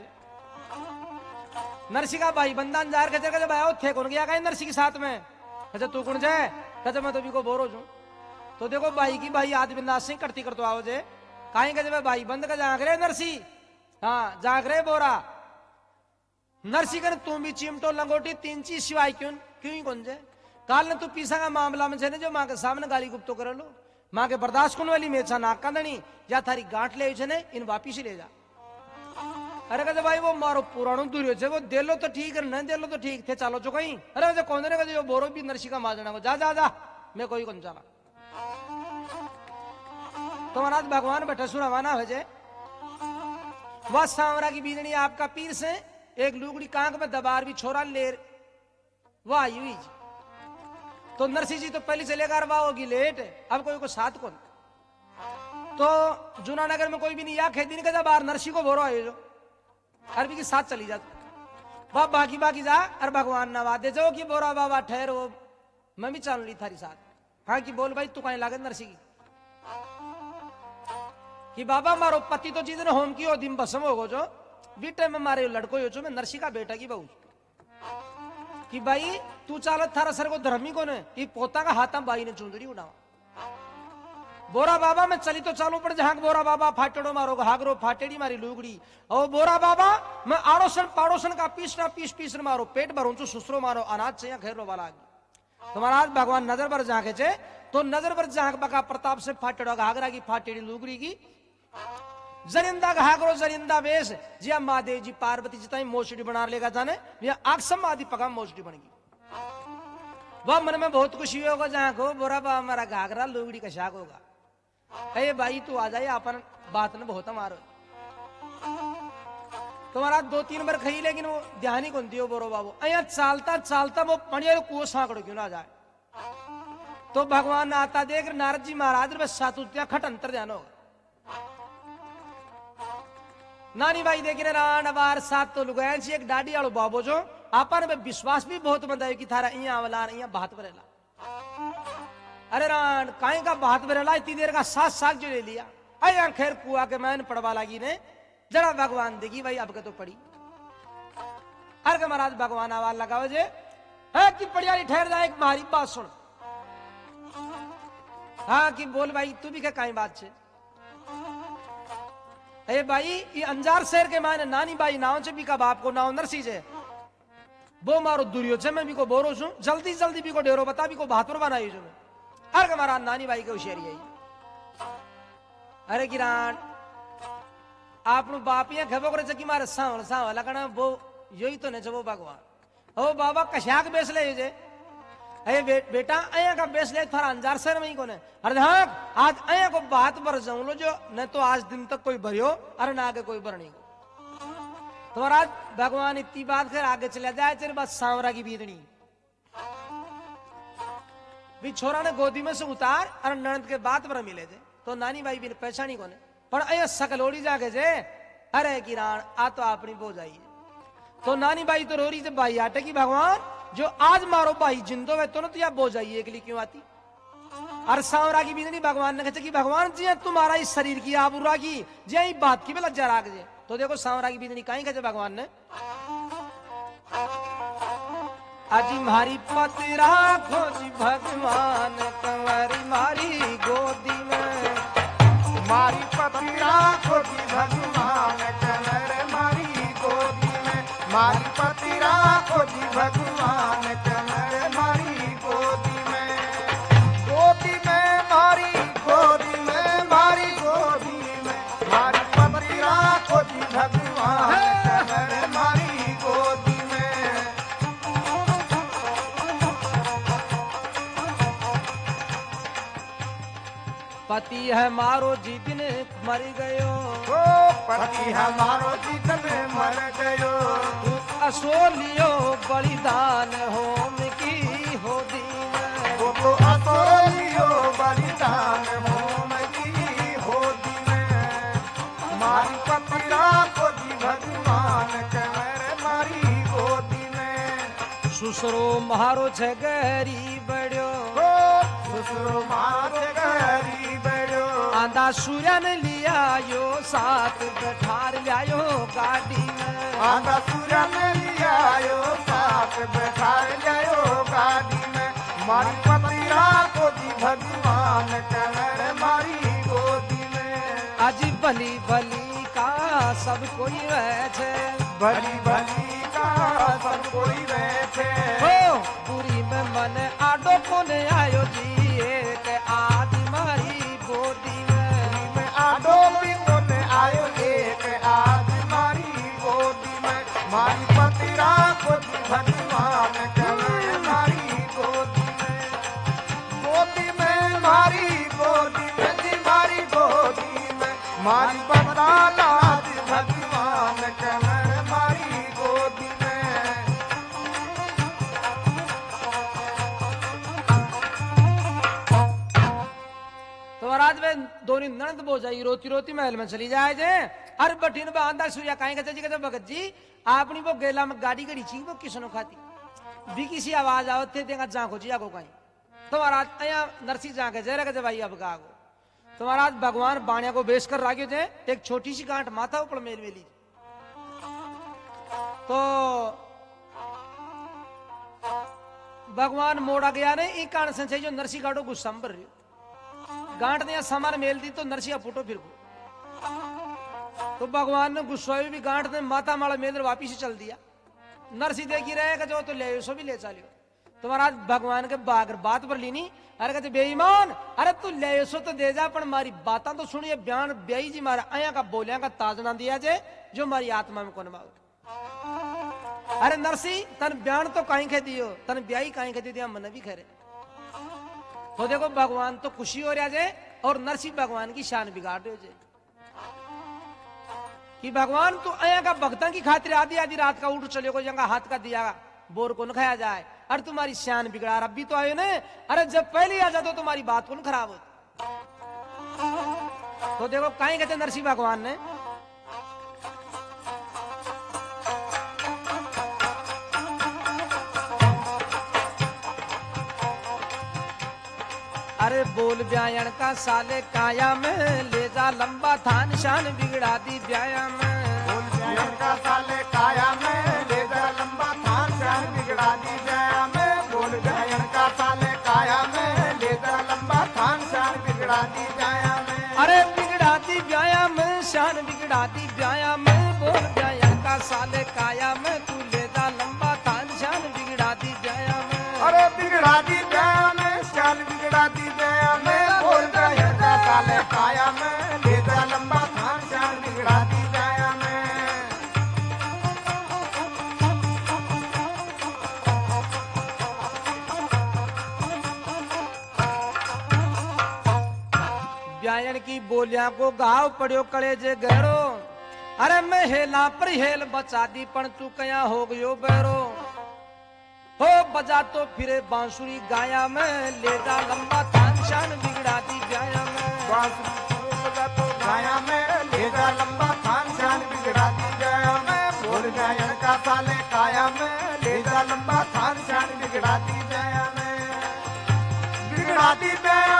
नरसी का भाई बंदान जार के जगह भाई थे कौन गया कहीं नरसी के साथ में अच्छा तू कौन जाए कहते मैं तो भी को बोरो छू तो देखो भाई की भाई आदि बिंदास सिंह करती कर तो आओ जे कहीं कहते भाई बंद का जाग रहे नरसी हाँ जाग रहे बोरा नरसी कर तुम भी चिमटो लंगोटी तीन चीज सिवाय क्यों क्यों कौन जे काल ने तू पीसा का मामला में छे जो माँ के सामने गाली गुप्तो कर लो माँ के बर्दाश्त कुन वाली मेछा नाक कांदनी या थारी गांठ ले छे इन वापिस ले जा अरे कहते भाई वो मारो पुराणो दूरियो छे वो दे लो तो ठीक है न दे लो तो ठीक थे चालो चो कहीं अरे कहते कौन रे कहते बोरो भी नरसी का माजना को जा जा जा मैं कोई कौन चला तो महाराज भगवान बैठे सुरवाना हो जाए वह सांवरा की बीजनी आपका पीर से एक लुगड़ी कांक में दबार भी छोरा ले वह आई हुई तो नरसी जी तो पहले से लेकर वाह होगी लेट अब कोई को साथ कौन तो जूनानगर में कोई भी नहीं या खेती नहीं कहता बाहर नरसी को भोरो आयो जो अरबी के साथ चली जा वह बाकी बाकी जा और भगवान नवा दे जो कि बोरा बाबा ठहरो मैं भी चल ली थारी साथ हाँ कि बोल भाई तू कहीं लागत नरसी की कि बाबा मारो पति तो जितने होम की हो दिन बसम होगो जो बीटे में मारे लड़को हो जो मैं नरसी का बेटा की बहू कि भाई तू चालत थारा सर को धर्मी को ने ये पोता का हाथा बाई ने चुंदड़ी उड़ावा बोरा बाबा मैं चली तो चालू पड़ जहां बोरा बाबा फाटड़ो मारो घागरो फाटेड़ी मारी लुगड़ी और बोरा बाबा मैं आड़ोसन पाड़ोसन का पीसना पीस मारो पेट भरूं चु सुसरो मारो अनाज से घेरो वाला तो महाराज भगवान नजर पर जाके चे तो नजर पर जाके बका प्रताप से फाटड़ो घागरा की फाटेड़ी लुगड़ी की जरिंदा घागरो जरिंदा वेश जिया महादेव जी पार्वती जी ताई मोचड़ी बना लेगा जाने या आक्षम आदि पका मोचड़ी बन गई वह मन में बहुत खुशी होगा जहां को बोरा बाबा हमारा घाघरा लुगड़ी का शाक होगा अरे भाई तू आ जाए अपन बात ने बहुत मारो तुम्हारा 2-3 बार खई लेकिन वो ध्यान ही कौन दियो बोरो बाबू अया चालता चालता वो पणिया कुओं सांकड़ो क्यों ना जाए तो भगवान आता देख नारद जी महाराज बस सातुत्या खट अंतर ध्यान होगा नानी भाई देख रहे रान बार सात तो लुगायन से एक डाडी आलो बाबो जो आपन में विश्वास भी बहुत मंदा है कि थारा इया वाला इया बात भरेला अरे रान काहे का बात भरेला इतनी देर का साथ जो ले लिया अया खैर कुआ के मैंने पड़वा लगी ने जरा भगवान देखी भाई अब के तो पड़ी अरे के महाराज भगवान आवाज लगाओ जे है कि पड़ियारी ठहर जाए एक मारी बात सुन हाँ कि बोल भाई तू भी क्या काई बात छे अरे भाई ये अंजार शहर के माने नानी बाई नाव से भी का बाप को नाव नरसी जे वो मारो दुरियो छे मैं भी को बोरो छू जल्दी जल्दी भी को डेरो बता भी को बहादुर बनाई जो अरे के महाराज नानी बाई के होशियारी आई अरे किरान आप बाप यहाँ खबो करे कि मारे सावल सावल लगना वो यही तो नहीं वो भगवान ओ बाबा कशाक बेच ले जे अरे बेटा अया का बेच ले थारा अंजार शहर में ही कोने अरे हाँ आज अया को बात भर जाऊं लो जो न तो आज दिन तक कोई भरियो अरे ना आगे कोई भरनी को तो महाराज भगवान इतनी बात कर आगे चले जाए तेरे बस सांवरा की बीतनी भी छोरा ने गोदी में से उतार और ननद के बात पर मिले थे तो नानी भाई भी पहचानी कोने पर अया सकलोड़ी जाके जे अरे किरान आ तो अपनी बो जाइए तो नानी भाई तो रो रही थे भाई आटे की भगवान जो आज मारो भाई जिंदो में तो ना तो या बो जाइए अगली क्यों आती और सांवरा की बिंदनी भगवान ने कहा कि भगवान जी तुम्हारा इस शरीर की आबूरा की जे बात की भी लज्जा राख जे। तो देखो सांवरा की बिंदनी कहीं कहते भगवान ने अजी मारी पति राखो जी भगवान कंवरी मारी गोदी में, मारी पति राखो जी भगवान कंवर मारी गोदी में, मारी पति राखो जी भगवान कंवर मारी गोदी में, गोदी में मारी गोदी में मारी गोदी में, मारी पति राखो जी भगवान कंवर मारी गोदी में। पति है मारो जी दिन मर गयो, ओ पति हमारो जीवन मर गयो, असोलियो बलिदान होम की हो दीन, वो तो असोलियो बलिदान होम की होदी में, मारी पति राखो जी भगवान कंवर मारी गोदी में, सुसरो मारो छगरी बड़ो, ओ ससुरो मारो गरी बड़ो, आंधा सूर्यन लिया यो साथ बैठार लायो गाड़ी में, आंधा सूर्य में लिया यो साथ बैठा जायो गाड़ी में, मारी पति राखो जी भगवान कंवर मारी गोदी में, अजी भली भली का सब कोई वैसे, भली भली का सब कोई बैठे, हो पूरी में मन आडो कोने आयो जी एक आदि मारी गोदी में, में आडो भी कोने आयो एक आज मारी गोदी में, मारी पति राखो जी भगवान कंवर मारी गोदी में, गोदी में मारी गोदी में जी मारी गोदी में, मारी पता लाज भगवान कंवर मारी गोदी में। तो महाराज वे दोनों ननद बो जाई रोती रोती महल में चली जाए जे, अरे बठीन बा आंदा सूर्या काहे कहते जी कहते भगत जी आपनी वो गेला में गाड़ी गड़ी छी वो किसनो खाती भी किसी आवाज आवत थे देगा जाको जी आगो कहीं। तो महाराज अया नरसी जाके जे रे कहते भाई अब गागो। तो महाराज भगवान बाणिया को बेच कर राग्यो जे एक छोटी सी गांठ माथा ऊपर मेल मेली, तो भगवान मोड़ा गया ने एक कारण से जो नरसी गाड़ो गुस्सा में भर रही गांठ ने सामान मेल दी तो नरसिया फूटो फिर को। तो भगवान ने गुस्सा भी गांठ ने माता माला मेल वापिस ही चल दिया। नरसी देखी रहेगा जो तो ले सो भी ले चलियो। तो महाराज भगवान के बागर बात पर लीनी, अरे कहते बेईमान अरे तू ले सो तो दे जा पर मारी बात तो सुनिए बयान ब्याई जी मारा आया का बोलिया का ताजना दिया जे जो मारी आत्मा में कौन माओ। अरे नरसी तन बयान तो कहीं कह दियो तन ब्याई कहीं कह दिया मन भी खरे। तो देखो भगवान तो खुशी हो रहा जे और नरसी भगवान की शान बिगाड़ रहे जे कि भगवान तो अया का भक्तों की खातिर आधी आधी रात का उठ चले को जंगा हाथ का दिया बोर को न खाया जाए। अरे तुम्हारी शान बिगड़ा अब भी तो आयो ने, अरे जब पहले आ जाते तो तुम्हारी बात को न खराब हो। तो देखो कहीं कहते नरसी भगवान ने अरे बोल व्यायाम का साले काया में ले जा लंबा थान शान बिगड़ा दी व्यायाम में। बोल व्यायाम का साले काया में ले जा लंबा थान शान बिगड़ा दी व्यायाम में। बोल व्यायाम का साले काया में ले जा लंबा थान शान बिगड़ा दी व्यायाम में। अरे बिगड़ा दी व्यायाम शान बिगड़ा दी व्यायाम में। बोल व्यायाम का साले काया में तू ले जा लंबा थान शान बिगड़ा दी व्यायाम में। अरे बिगड़ा दी व्यायाम में शान बिगड़ा दी व्यायाम में। बोल व्यायाम का साले काया में ले जा लंबा थान शान बिगड़ा दी व्यायाम में। व्यायन की बोलियां को गाव पड़ियो कड़े जे गहरो। अरे मैं हेला पर हेल बचा दी पण तू कया हो गयो बैरो। हो बजा तो फिरे बांसुरी गाया में ले जा लंबा थान शान बिगड़ा दी व्याया में। बांसुरी बजा तो गाया में ले जा लंबा थान शान बिगड़ा दी व्याया में। बोल व्यायाम का साले काया में ले जा लंबा थान शान बिगड़ा दी व्याया में। बिगड़ा दी व्याया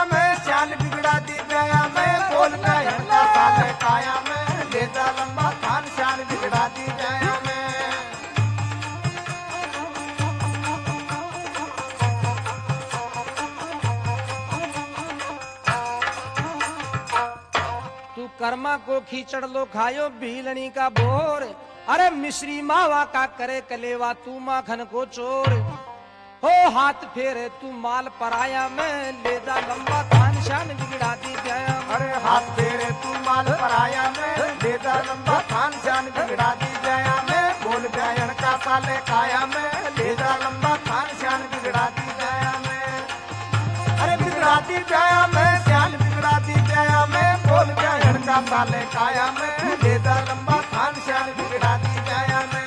कर्मा को खींचड़ लो खायो भीलनी का बोर। अरे मिश्री मावा का करे कलेवा तू माखन को चोर। हो हाथ फेरे तू माल पराया में ले जा लंबा थान शान बिगड़ा दी जाया। अरे हाथ फेरे तू माल पराया में ले जा लंबा थान शान बिगड़ा दी जाया में। बोल जायन का साले काया में ले जा लंबा थान शान बिगड़ा दी जाया में। अरे बिगड़ा दी जाया में शान बिगड़ा दी जाया में। बोल जायन का साले काया में ले जा लंबा थान शान बिगड़ा दी जाया में।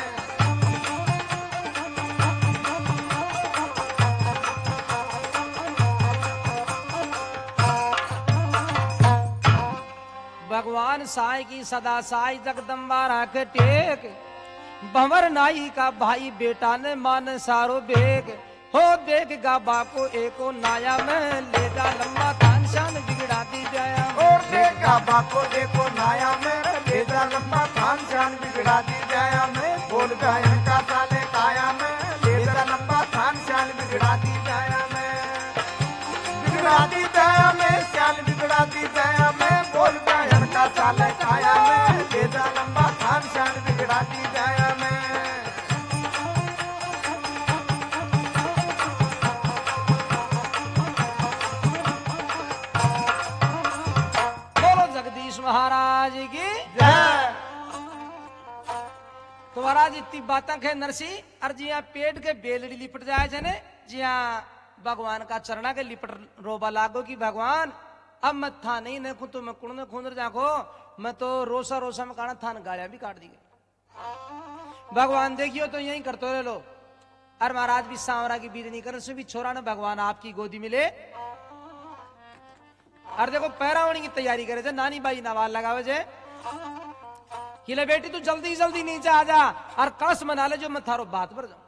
भगवान साई की सदा साई जगदम्बा राख टेक। भंवर नाई का भाई बेटा ने मान सारो बेग। हो देख गा बाको एको नाया में ले जा लंबा थान शान बिगड़ा दी जाया। और देखा बाको देखो नाया में ले जा लंबा थान शान बिगड़ा दी जाया में। बोल गायन का साले काया में ले जा लंबा थान शान बिगड़ा दी जाया में। बिगड़ा दी जाया में शान बिगड़ा दी जाया में। बोल गायन का साले काया में ले जा लंबा थान शान बिगड़ा दी जाया में। बोलो जगदीश महाराज की जय। तो महाराज इतनी बातें खे नरसी और जिया पेट के बेलड़ी लिपट जाए छे ने जिया भगवान का चरणा के लिपट रोबा लागो कि भगवान अब मैं था नहीं देखू तो मैं कुण खूंदर जाको। मैं तो रोसा रोसा में काना थान गालियां भी काट दी गई। भगवान देखियो तो यही करते रहे लो। और महाराज भी सांवरा की बीज नहीं कर भी छोरा ने भगवान आपकी गोदी मिले। और देखो पैरावणी की तैयारी करे थे नानी बाई नवाल लगावे जे कि ले बेटी तू जल्दी जल्दी नीचे आ जा और कलश मना ले जो मैं थारो बात पर जाऊं।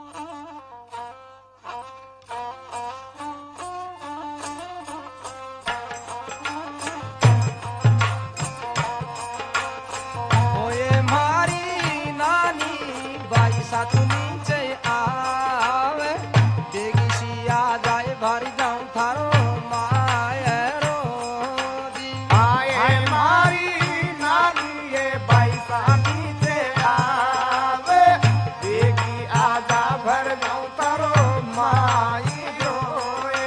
ओए मारी नानी बाई सा तू नीचे आवे बेगी सी आ जाए भारी जाऊं थारो मायरो दी। आए मारी नानी ये बाई सा नीचे आवे बेगी आजा भर जाऊं तारो माई रोए।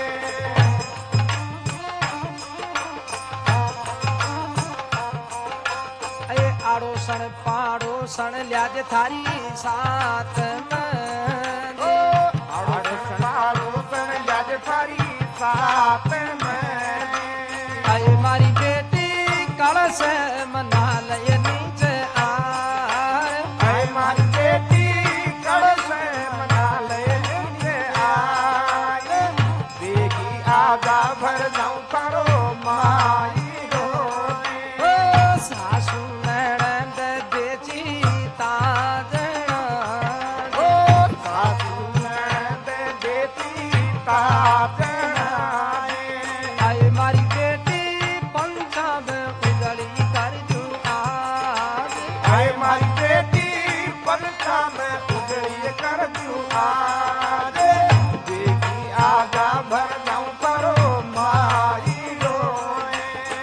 अये आड़ोसन पाड़ोसन ल्याजे थारी साथ में। ओ आड़ोसन याद थारी साथ में। अये मारी बेटी कलश मना लय नीचे आए। आए मारी बेटी कड़स मना ले नीचे आए बेगी आजा भर जाऊं तारो माई रोए। ओ सासू नणंद बेची ताजना। ओ सासू नंद देती ताजनाए। अये मारी बेटी पंजाब उजड़ी कर तू आज। आए मारी बेटी पंचा में उजड़ी कर तू आज बेगी आजा भर जाऊं तारो माई रोए।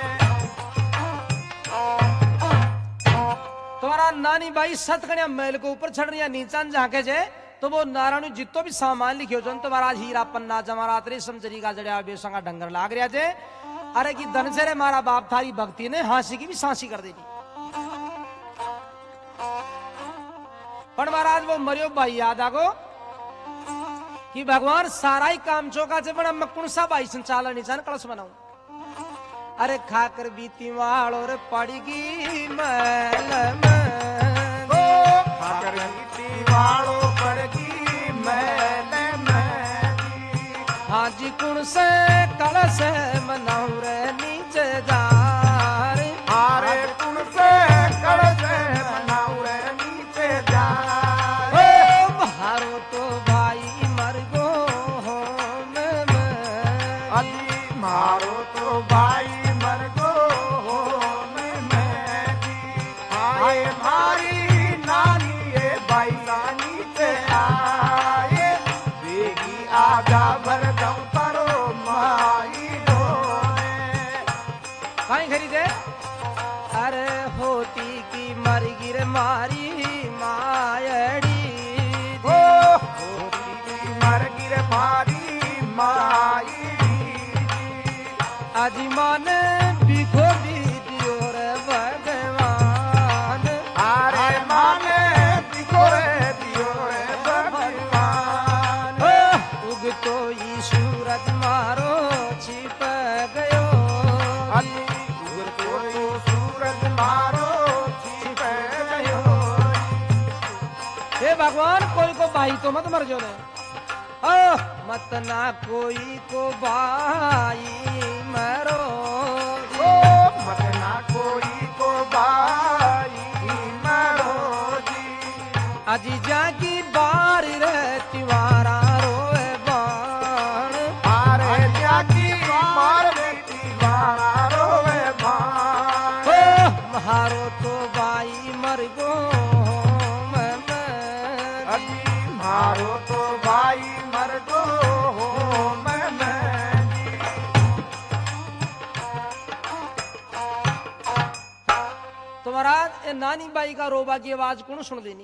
तुम्हारा नानी बाई सतकड़िया महल को ऊपर चढ़ रही नीचा झाके जे तो वो नारायण जितो भी सामान लिखियो जन तो महाराज हीरा पन्ना जमारात रेशम जरी का जड़िया बेसंगा डंगर लाग रहा जे। अरे की धन से रे मारा बाप थारी भक्ति ने हांसी की भी सांसी कर दी। पर महाराज वो मरियो भाई याद आगो कि भगवान सारा ही काम चौका से बड़ा मकुण सा भाई संचालन निशान कलश बनाऊं। अरे खाकर बीती वाल और पड़गी मैल में। ओ खाकर नीति वालो पड़गी मैल में। हाँ जी कुण से कलश मनाऊ रे नीचे जा रे। आरे कुण से कड़स मनाऊ रे नीचे जा। ओ भारो तो भाई मर गो हो में। अली मारो तो भाई मर गो मैं जी। आए मारी नानी ये भाई नानी से आए बेगी आजा भर जाऊं तारो माई डोए। भगवान कोई को भाई तो मत मर जो रे ओ मत ना कोई को भाई मरो ओ मत ना कोई को भाई मरो जी अजी जागी बार रे तिवारा रोए बाण अरे जागी बार रे तिवारा रोए बाण ओ महारो तो भाई मर गो मारो तो भाई मर दो मैं तो महाराज ए नानी बाई का रोबा की आवाज कौन सुन देनी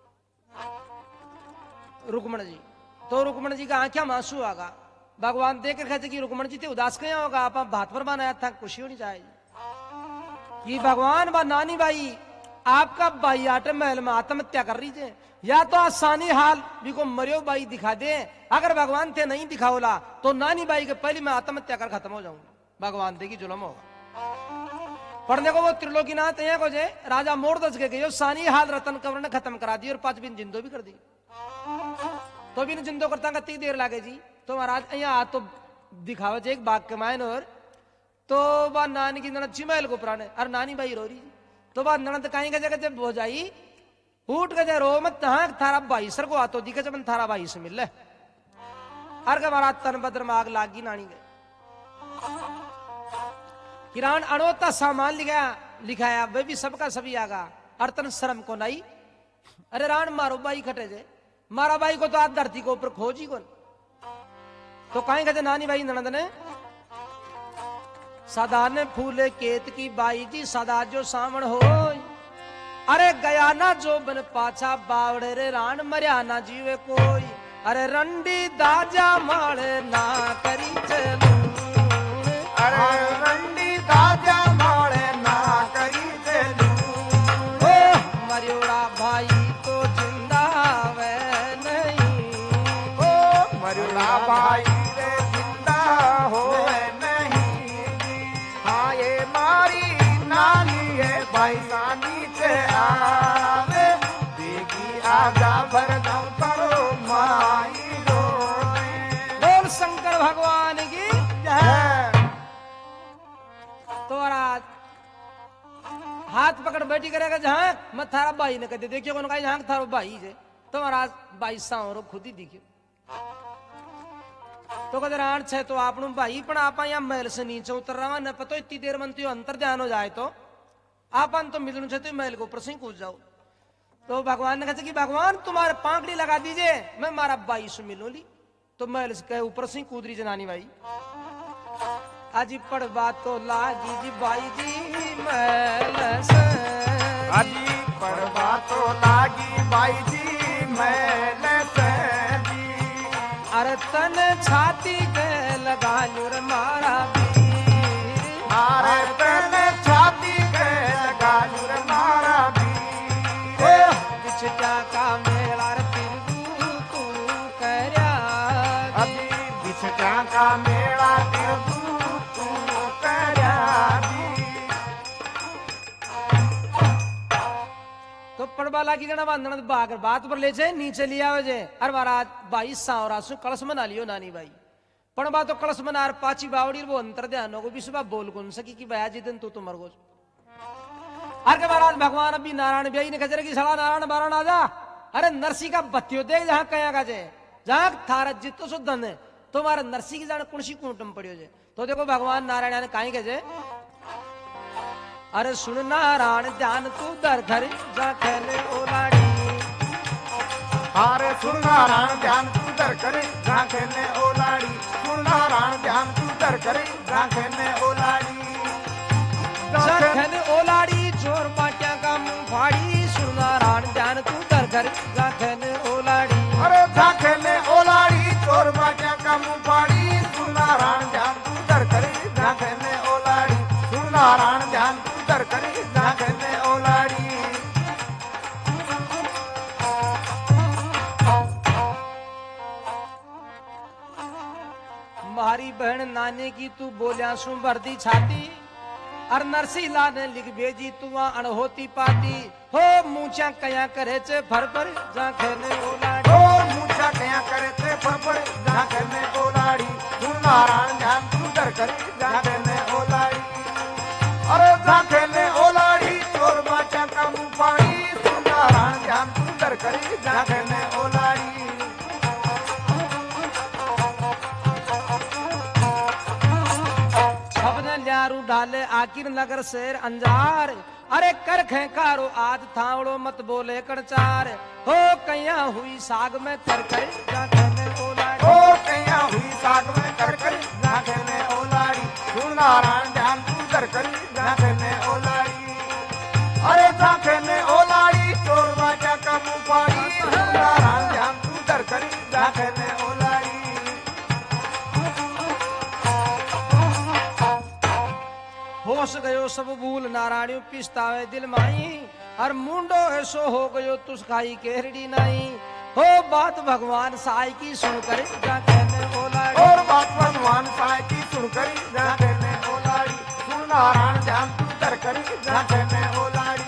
रुक्मण जी तो रुक्मण जी का आंखें में आंसू आगा भगवान देखकर कहते कि रुक्मण जी थे उदास कहीं होगा आप भात पर बनाया था खुशी होनी चाहिए कि भगवान बा नानी बाई आपका भाई आटे महल में आत्महत्या कर रही थे या तो आसानी हाल भी को मरियो बाई दिखा दे अगर भगवान थे नहीं दिखाओला तो नानी बाई के पहले मैं आत्महत्या कर खत्म हो जाऊंगा भगवान देखी जुलम होगा पढ़ने को वो त्रिलोकीनाथ यहाँ को जे राजा मोरदस के गयो सानी हाल रतन कंवर ने खत्म करा दी और 5 दिन जिंदो भी कर दी तो भी जिंदो करता कती देर लागे जी तो महाराज यहाँ तो दिखावे जे एक बाग के मायन और तो बा नानी की ननद चिमैल को पुराने और नानी बाई रो रही तो बा ननद कहीं का जगह जब हो जाई फूट के रो मत थारा भाई सर को आतो दिखे जब थारा भाई से मिल अर के महाराज तन बद्र में आग लागी नानी गए किरान अनोता सामान लिखाया वे भी सबका सभी आगा अर्तन शर्म को नहीं अरे रान मारो बाई खटे जे मारा बाई को तो आज धरती को ऊपर खोजी कौन तो कहीं कहते नानी बाई ननद ने सदा ने फूले केत की बाई जी सदा जो सामण हो अरे गया ना जो बन पाछा बावड़े रे रान मरिया ना जीवे कोई अरे रंडी दाजा माड़े ना करी चलू अरे रंडी दाजा माड़े ना करी चलू ओ मरियोड़ा भाई तो जिंदा वे नहीं ओ मरियोड़ा भाई रे जिंदा हो नहीं हाँ ये मारी नानी है भाई सानी से आवे देगी आगा भर दो करो माई बोल शंकर भगवान की जय तो महाराज हाथ पकड़ बैठी करेगा जहां मैं थारा भाई ने कहते देखियो कौन कहा थारो भाई जे तो महाराज भाई सावरो खुद ही दिखे तो कहते राण छे तो आपनु भाई पण आपा यहाँ महल से नीचे उतर रहा न पतो इतनी देर मन तो अंतर ध्यान हो जाए तो आपन तो मिलनु छे तो महल को ऊपर से कूद जाओ तो भगवान ने कहते कि भगवान तुम्हारे पांखड़ी लगा दीजिए मैं मारा भाई से मिलू ली तो महल से कहे ऊपर से कूद रही जनानी भाई आज पड़ बात तो लागी जी भाई जी महल से अजी पड़वा तो लागी बाई जी मैल से जी अरे तन छाती के लगा लुर मारा वीर मारे तन छाती के लगा लुर मारा वीर बिछटा का मेला रे तिरगू तू करया अभी बिछटा का मेला तिरगू तू करया तो पड़बाला की जना बांधना बागर बात पर ले जे नीचे लिया हो जे अरे महाराज 22 सावरासु कलश मना लियो नानी भाई पड़बा तो कलश मना पाची बावड़ी वो अंतर ध्यान को विश्वा बोल गुन सकी कि भया जी दिन तू मर गो अरे के महाराज भगवान अभी नारायण ब्याई ने कचरे की सड़ा नारायण बारण आजा अरे नरसी का बत्तियों देख जहां कया का जे जहां थारा जितो सो धन है तो मारा नरसी की जाने कुणसी कूटम पड़ियो जे तो देखो भगवान नारायण ने कहीं के जे अरे सुन नारायण ध्यान तू दर घर जा खेले ओलाड़ी हारे सुनना राण ध्यान तू दर करे राखे ने ओलाड़ी सुनना राण ध्यान तू दर करे राखे ने ओलाड़ी जखन ओलाड़ी चोर पाटिया का मुंह फाड़ी सुन नारायण ध्यान तू दर घर जखन ओलाड़ी अरे राखे ने ओलाड़ी चोर बाटिया का मुंह फाड़ी सुनना राण ध्यान तू दर करे राखे ने ओलाड़ी सुनना राण ध्यान तू दर करे राखे ने ओलाड़ी मारी बहन नाने की तू बोलिया सु भर दी छाती और नरसी ला ने लिख भेजी तू वहां अणहोती पाती हो मूचा कया करे चे फर पर जाके ने ओलाड़ी ओ मूछा कया करे थे फरफर झाके में ओलाड़ी सुन नारायण ध्यान तू डर करी झाके में ओलाड़ी अरे झाके में ओलाड़ी चोर बाचा का मुंह पानी सुन नारायण ध्यान तू डर करी झाके में ओलाड़ी सबने ल्यारू डाले आकिर नगर शेर अंजार अरे कर खेकारो आज थावड़ो मत बोले कणचार हो कया हुई साग में कर कर जाके ने ओलाड़ी ओ कया हुई साग में कर करी झाके में ओलाड़ी सुन नारायण ध्यान तू डर करी झाके में ओलाड़ी अरे झाके में ओलाड़ी चोर बाचा का मुंह पाड़ी सुन नारायण ध्यान तू डर करी झाके में ओलाड़ी होश गयो सब भूल नारायण पिस्तावे दिल माई और मुंडो ऐसो हो गयो तुस खाई केरड़ी नाई हो बात भगवान साई की सुन कर जाके ने ओलाड़ी और बात भगवान साई की सुन करी झाके में ओलाड़ी सुन नारायण ध्यान तू डर करी झाके में ओलाड़ी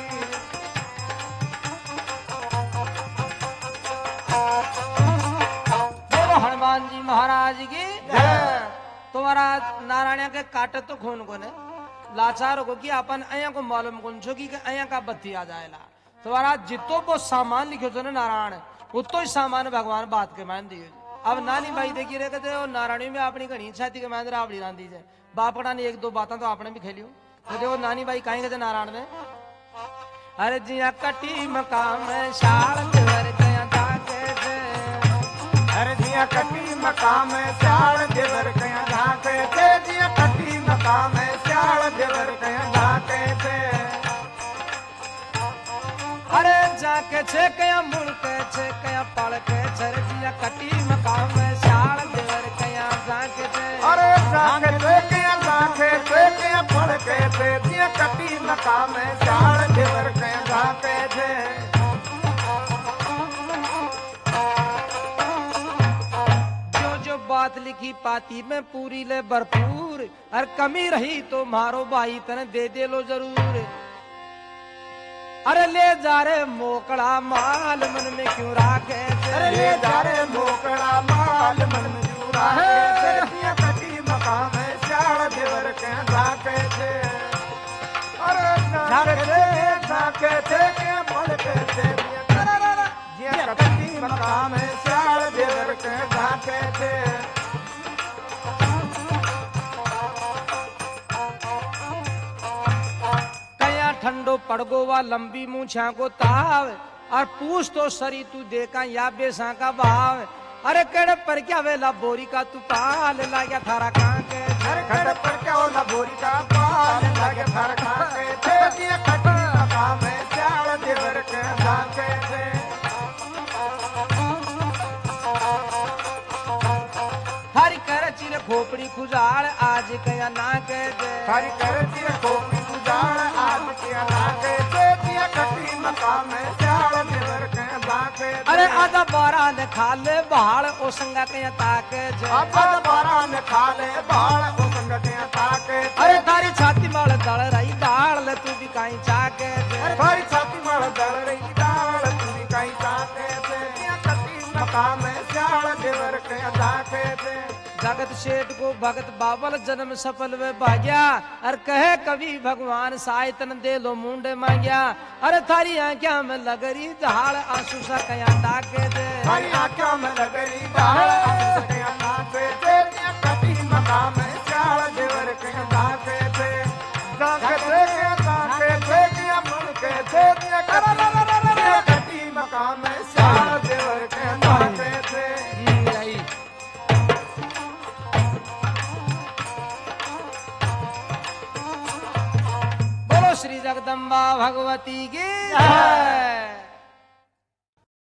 बोलो हनुमान जी महाराज की जय। तुम्हारा नारायण के काटे तो खून को ने लाचार को कि अपन अया को मालूम कौन छो कि अया का बत्ती आ जाएला तुम्हारा जितो वो सामान लिखो तो ना नारायण उतो ही सामान भगवान बात के मान दियो अब नानी भाई देखी रहे कहते हो नारायणी में अपनी घनी छाती के मान रावड़ी रान दी जाए बापड़ा ने एक दो बातें तो आपने भी खेलियो तो देखो नानी भाई कहीं कहते नारायण में अरे जिया कटी मकाम में शाल देवर कया ताके जे अरे जिया कटी मकाम श्याल देवर कया झाके थे जिया कटी मकाम श्याल देवर कया झाके थे अरे जाके छे कया मुड़ के छे कया पड़ के छर जिया कटी मकाम में शाल देवर कया जाके छे अरे झाके थे कया पड़ के थे जिया कटी मकाम श्याल देवर कया झाके थे जो जो बात लिखी पाती में पूरी ले भरपूर और कमी रही तो मारो भाई तने दे दे लो जरूर अरे ले जा रे मोकड़ा माल मन में क्यों राखे छे? अरे ले जा रे मोकड़ा माल मन में जूरा है जिया कटी मकाम श्याल देवर कया झाके थे अरे झाके थे कया पड़ के थे जिया कटी मकाम श्याल देवर कया झाके थे कया ठंडो पड़गो वा लंबी मूछा को ताव और पूछ तो सरी तू देखा या बेसा का भाव अरे केड़े पर क्या वेला बोरी का तू पाल ला गया थारा कहाँ के घर घर पर क्या होला बोरी का पाल लगे फर खाके थे जिया कटी मकाम श्याल देवर कया झाके थे हरी कर चिर खोपड़ी खुजाड़ आज कया ना के दे हरि कर जिया खोपड़ी गुजार आज किया लागे थे जिया कटी मकाम श्याल देवर कया झाके थे अरे आधा बारा ने खा ले बहाड़ ओ संगा कया ताके जे आपा बारा ने खा ले बाल ओ संगतियां ताके थे अरे तारी छाती माल दल रही दाल ले तू भी कहीं चाके जे अरे भारी छाती मार दल रही डाल तुझी कहीं ताके थे जिया कटी मकाम श्याल देवर कया झाके थे जगत सेठ को भगत बाबल जन्म सफल वे भाग्या अर कहे कवि भगवान सायतन दे लो मुंडे मांग्या अरे थारी आंख्या में लगरी झाड़ आंसू सा कया ताके दे हरी आंखों में लगरी डाल आंसू से कया